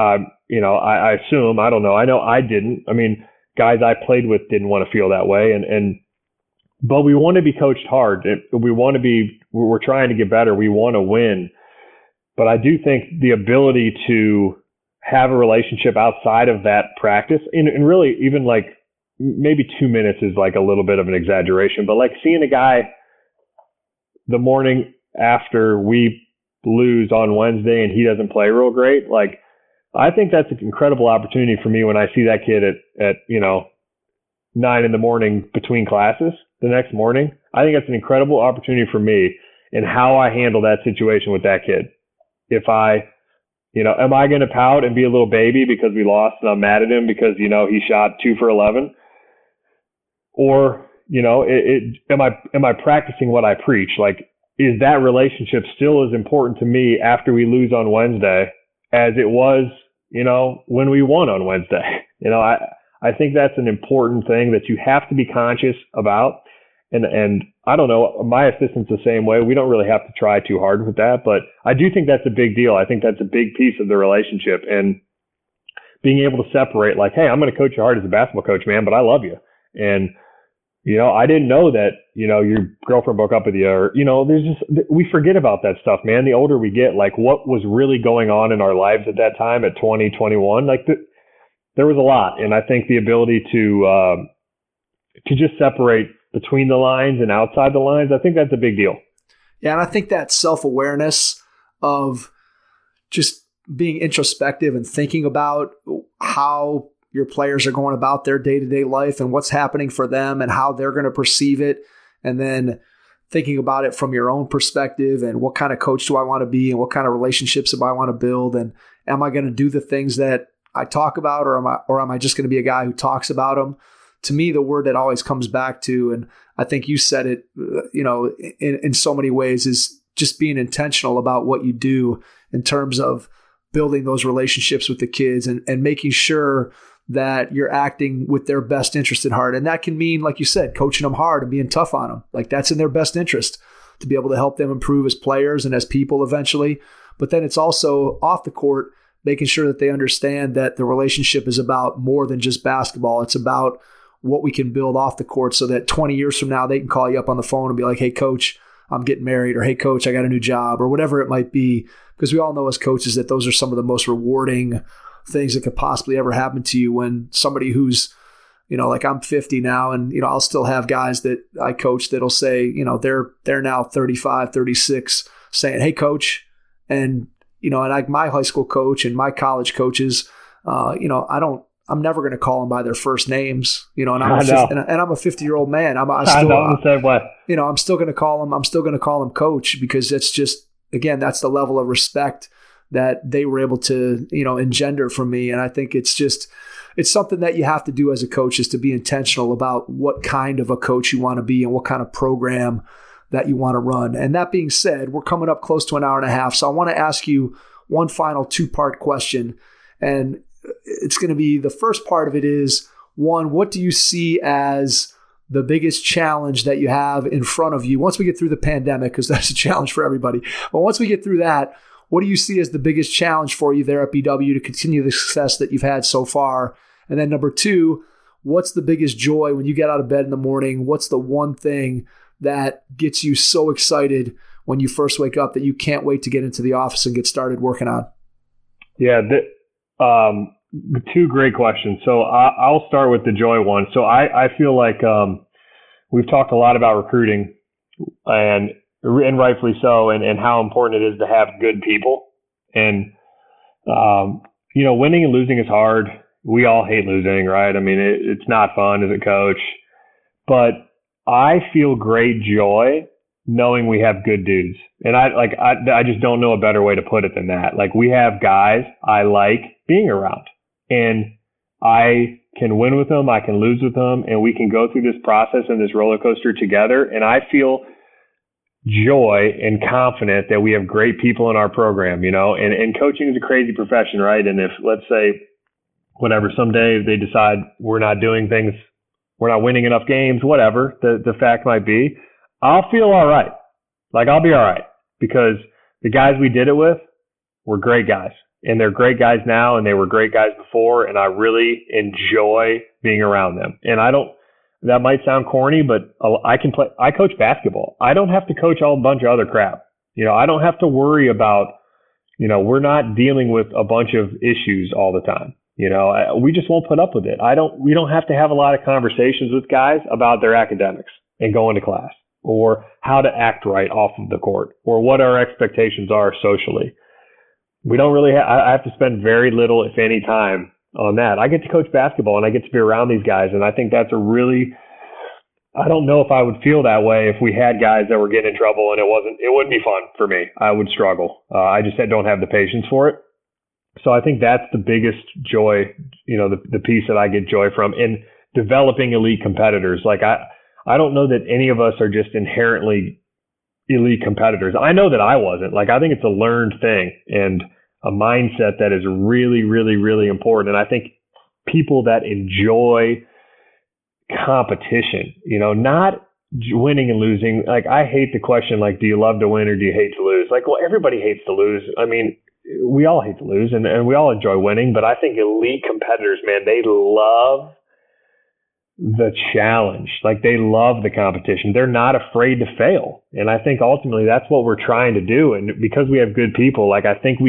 I assume, I don't know. I know I didn't. I mean, guys I played with didn't want to feel that way. But we want to be coached hard. We're trying to get better. We want to win. But I do think the ability to have a relationship outside of that practice, and really even like maybe 2 minutes is like a little bit of an exaggeration, but like seeing a guy the morning after we lose on Wednesday and he doesn't play real great, like, I think that's an incredible opportunity for me when I see that kid at 9 in between classes the next morning. I think that's an incredible opportunity for me in how I handle that situation with that kid. If am I going to pout and be a little baby because we lost and I'm mad at him because, he shot 2 for 11? Or, am I practicing what I preach? Like, is that relationship still as important to me after we lose on Wednesday as it was, when we won on Wednesday? I think that's an important thing that you have to be conscious about. And I don't know, my assistant's the same way. We don't really have to try too hard with that, but I do think that's a big deal. I think that's a big piece of the relationship, and being able to separate, like, hey, I'm going to coach you hard as a basketball coach, man, but I love you. And, I didn't know that, your girlfriend broke up with you, or, we forget about that stuff, man. The older we get, like, what was really going on in our lives at that time at 20, 21, like, there was a lot. And I think the ability to just separate between the lines and outside the lines, I think that's a big deal. Yeah, and I think that self-awareness of just being introspective and thinking about how your players are going about their day-to-day life and what's happening for them and how they're going to perceive it, and then thinking about it from your own perspective and what kind of coach do I want to be and what kind of relationships do I want to build, and am I going to do the things that I talk about, or am I just going to be a guy who talks about them? To me, the word that always comes back to, and I think you said it, in so many ways, is just being intentional about what you do in terms of building those relationships with the kids and making sure that you're acting with their best interest at heart. And that can mean, like you said, coaching them hard and being tough on them. Like, that's in their best interest to be able to help them improve as players and as people eventually. But then it's also off the court, making sure that they understand that the relationship is about more than just basketball. It's about what we can build off the court, so that 20 years from now, they can call you up on the phone and be like, hey, coach, I'm getting married, or hey, coach, I got a new job, or whatever it might be. Because we all know as coaches that those are some of the most rewarding things that could possibly ever happen to you, when somebody who's, like, I'm 50 now, and, I'll still have guys that I coach that'll say, they're now 35, 36, saying, hey, coach. And, and my high school coach and my college coaches, I'm never going to call them by their first names, and I'm a 50-year-old man. I'm still going to call them coach, because it's just, again, that's the level of respect that they were able to, engender from me. And I think it's something that you have to do as a coach, is to be intentional about what kind of a coach you want to be and what kind of program that you want to run. And that being said, we're coming up close to an hour and a half. So I want to ask you one final 2-part question. And it's going to be, the first part of it is, one, what do you see as the biggest challenge that you have in front of you once we get through the pandemic, because that's a challenge for everybody. But once we get through that, what do you see as the biggest challenge for you there at BW to continue the success that you've had so far? And then number 2, what's the biggest joy when you get out of bed in the morning? What's the one thing that gets you so excited when you first wake up that you can't wait to get into the office and get started working on? Yeah, two great questions. So I'll start with the joy one. So I feel like we've talked a lot about recruiting, and rightfully so, and how important it is to have good people. And winning and losing is hard. We all hate losing, right? I mean, it's not fun as a coach, but I feel great joy knowing we have good dudes. And I just don't know a better way to put it than that. Like, we have guys I like being around, and I can win with them, I can lose with them, and we can go through this process and this roller coaster together. And I feel joy and confident that we have great people in our program, and coaching is a crazy profession, right? And if, let's say, whatever, someday they decide we're not doing things, we're not winning enough games, whatever the fact might be, I'll feel all right. Like, I'll be all right, because the guys we did it with were great guys, and they're great guys now, and they were great guys before, and I really enjoy being around them. And that might sound corny, but I coach basketball. I don't have to coach a bunch of other crap. I don't have to worry about, we're not dealing with a bunch of issues all the time. We just won't put up with it. We don't have to have a lot of conversations with guys about their academics and going to class, or how to act right off of the court, or what our expectations are socially. We don't really I have to spend very little, if any, time on that. I get to coach basketball, and I get to be around these guys. And I think that's I don't know if I would feel that way if we had guys that were getting in trouble and it wouldn't be fun for me. I would struggle. I just don't have the patience for it. So I think that's the biggest joy, the piece that I get joy from in developing elite competitors. Like, I don't know that any of us are just inherently elite competitors. I know that I wasn't. Like, I think it's a learned thing and a mindset that is really, really, really important. And I think people that enjoy competition, not winning and losing. Like, I hate the question, like, do you love to win or do you hate to lose? Like, well, everybody hates to lose. I mean, we all hate to lose, and we all enjoy winning, but I think elite competitors, man, they love the challenge. Like, they love the competition. They're not afraid to fail. And I think ultimately that's what we're trying to do. And because we have good people, like, I think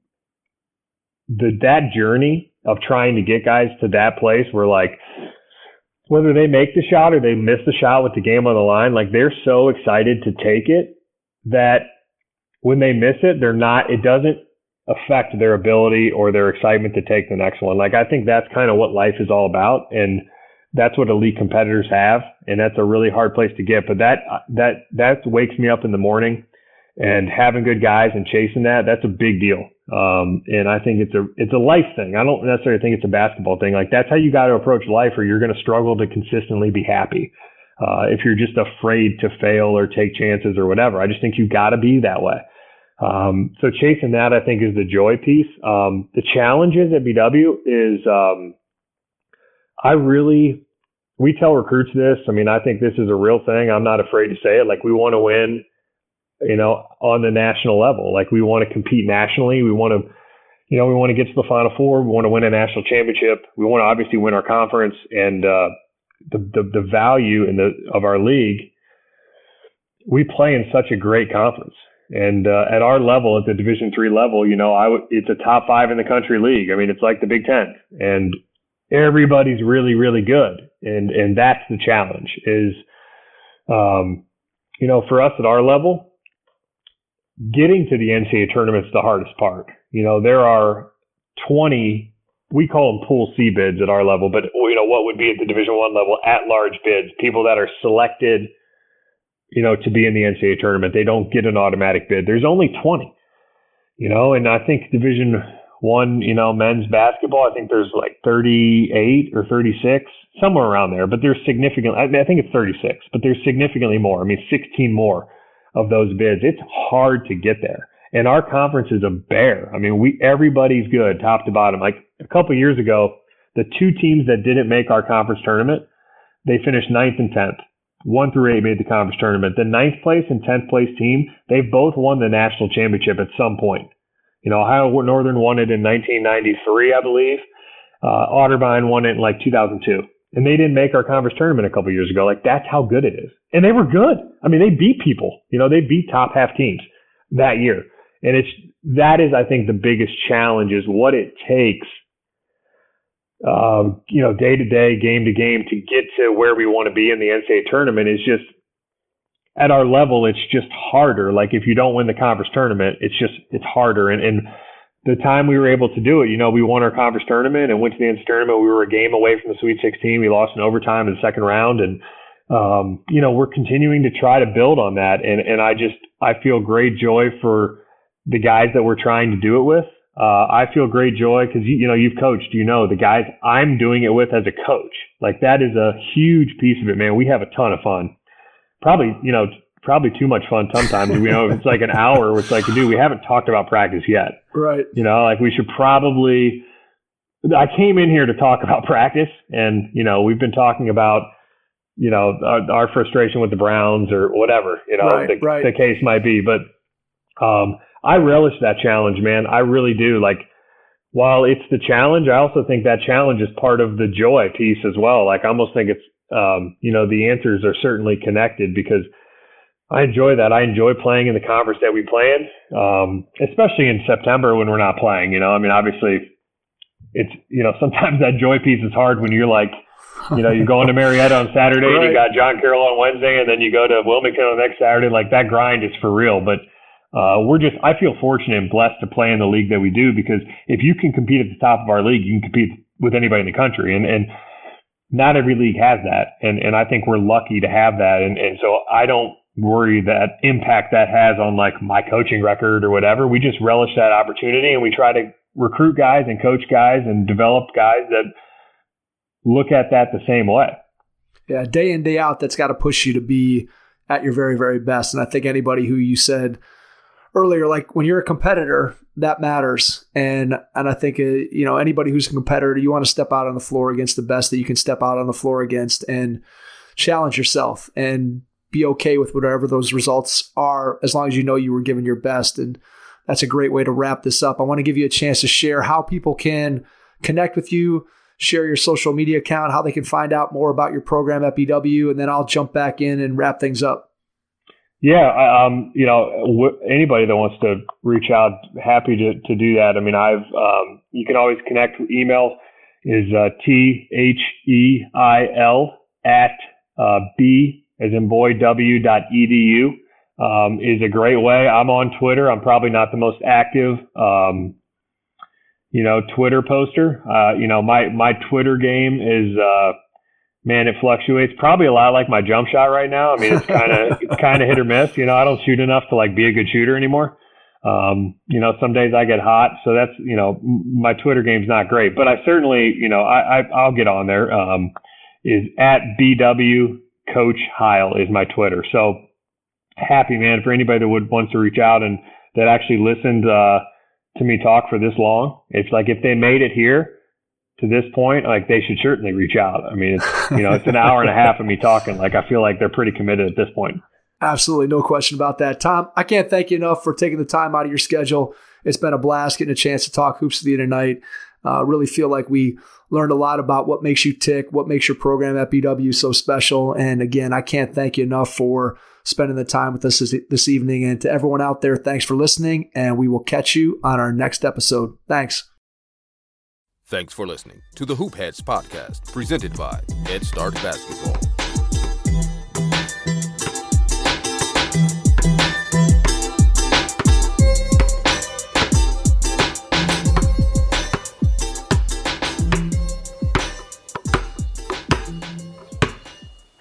that journey of trying to get guys to that place where, like, whether they make the shot or they miss the shot with the game on the line, like, they're so excited to take it that when they miss it, it doesn't affect their ability or their excitement to take the next one. Like, I think that's kind of what life is all about. And that's what elite competitors have. And that's a really hard place to get. But that wakes me up in the morning, and having good guys and chasing that's a big deal. And I think it's a life thing. I don't necessarily think it's a basketball thing. Like, that's how you got to approach life, or you're going to struggle to consistently be happy. If you're just afraid to fail or take chances or whatever, I just think you got to be that way. So chasing that, I think, is the joy piece. The challenges at BW is, we tell recruits this. I mean, I think this is a real thing. I'm not afraid to say it. Like, we want to win, on the national level. Like, we want to compete nationally. We want to get to the Final Four. We want to win a national championship. We want to obviously win our conference, and the value of our league. We play in such a great conference. And at our level, at the Division III level, it's a top 5 in the country league. I mean, it's like the Big Ten, and everybody's really, really good. And that's the challenge is, for us at our level, getting to the NCAA tournament's the hardest part. There are 20, we call them Pool C bids at our level, but what would be at the Division I level, at-large bids, people that are selected to be in the NCAA tournament. They don't get an automatic bid. There's only 20, and I think Division I, men's basketball, I think there's like 38 or 36, somewhere around there, but there's significantly, I think it's 36, but there's significantly more. I mean, 16 more of those bids. It's hard to get there. And our conference is a bear. I mean, everybody's good top to bottom. Like, a couple of years ago, the 2 teams that didn't make our conference tournament, they finished 9th and 10th. 1 through 8 made the conference tournament. The 9th place and 10th place team, they've both won the national championship at some point. Ohio Northern won it in 1993, I believe. Otterbein won it in like 2002. And they didn't make our conference tournament a couple of years ago. Like, that's how good it is. And they were good. I mean, they beat people. They beat top half teams that year. And that is, I think, the biggest challenge is what it takes, day to day, game to game to get to where we want to be in the NCAA tournament is just, at our level, it's just harder. Like if you don't win the conference tournament, it's harder. And the time we were able to do it, we won our conference tournament and went to the NCAA tournament. We were a game away from the Sweet 16. We lost in overtime in the second round. And, we're continuing to try to build on that. And I feel great joy for the guys that we're trying to do it with. I feel great joy because, you've coached, the guys I'm doing it with as a coach. Like that is a huge piece of it, man. We have a ton of fun. Probably too much fun sometimes. It's like an hour. It's like, dude, we haven't talked about practice yet. Right. We should probably. I came in here to talk about practice, and we've been talking about our frustration with the Browns or whatever the case might be. But I relish that challenge, man. I really do. Like, while it's the challenge, I also think that challenge is part of the joy piece as well. Like, I almost think it's. The answers are certainly connected because I enjoy that. I enjoy playing in the conference that we play in, especially in September when we're not playing. Obviously it's, sometimes that joy piece is hard when you're like, you're going to Marietta on Saturday and you got John Carroll on Wednesday and then you go to Wilmington on the next Saturday. Like that grind is for real. But I feel fortunate and blessed to play in the league that we do because if you can compete at the top of our league, you can compete with anybody in the country. And not every league has that. And I think we're lucky to have that. And so I don't worry that impact that has on like my coaching record or whatever. We just relish that opportunity and we try to recruit guys and coach guys and develop guys that look at that the same way. Yeah. Day in, day out, that's got to push you to be at your very, very best. And I think anybody who you said earlier, like when you're a competitor, that matters. And I think, anybody who's a competitor, you want to step out on the floor against the best that you can step out on the floor against and challenge yourself and be okay with whatever those results are, as long as you were giving your best. And that's a great way to wrap this up. I want to give you a chance to share how people can connect with you, share your social media account, how they can find out more about your program at BW, and then I'll jump back in and wrap things up. Yeah, anybody that wants to reach out, happy to do that. I mean, you can always connect. Email is theil@b as in boy w.edu is a great way. I'm on Twitter. I'm probably not the most active, Twitter poster. My Twitter game is. Man, it fluctuates. Probably a lot like my jump shot right now. I mean, it's kind of hit or miss. I don't shoot enough to like be a good shooter anymore. Some days I get hot, so that's my Twitter game's not great. But I certainly, I'll get on there. Is at BW Coach Heil is my Twitter. So happy, man, for anybody that wants to reach out and that actually listened to me talk for this long. It's like if they made it here to this point, like they should certainly reach out. I mean, it's, it's an hour and a half of me talking. Like, I feel like they're pretty committed at this point. Absolutely. No question about that. Tom, I can't thank you enough for taking the time out of your schedule. It's been a blast getting a chance to talk hoops with you tonight. Really feel like we learned a lot about what makes you tick, what makes your program at BW so special. And again, I can't thank you enough for spending the time with us this evening. And to everyone out there, thanks for listening. And we will catch you on our next episode. Thanks. Thanks for listening to the Hoop Heads podcast, presented by Head Start Basketball.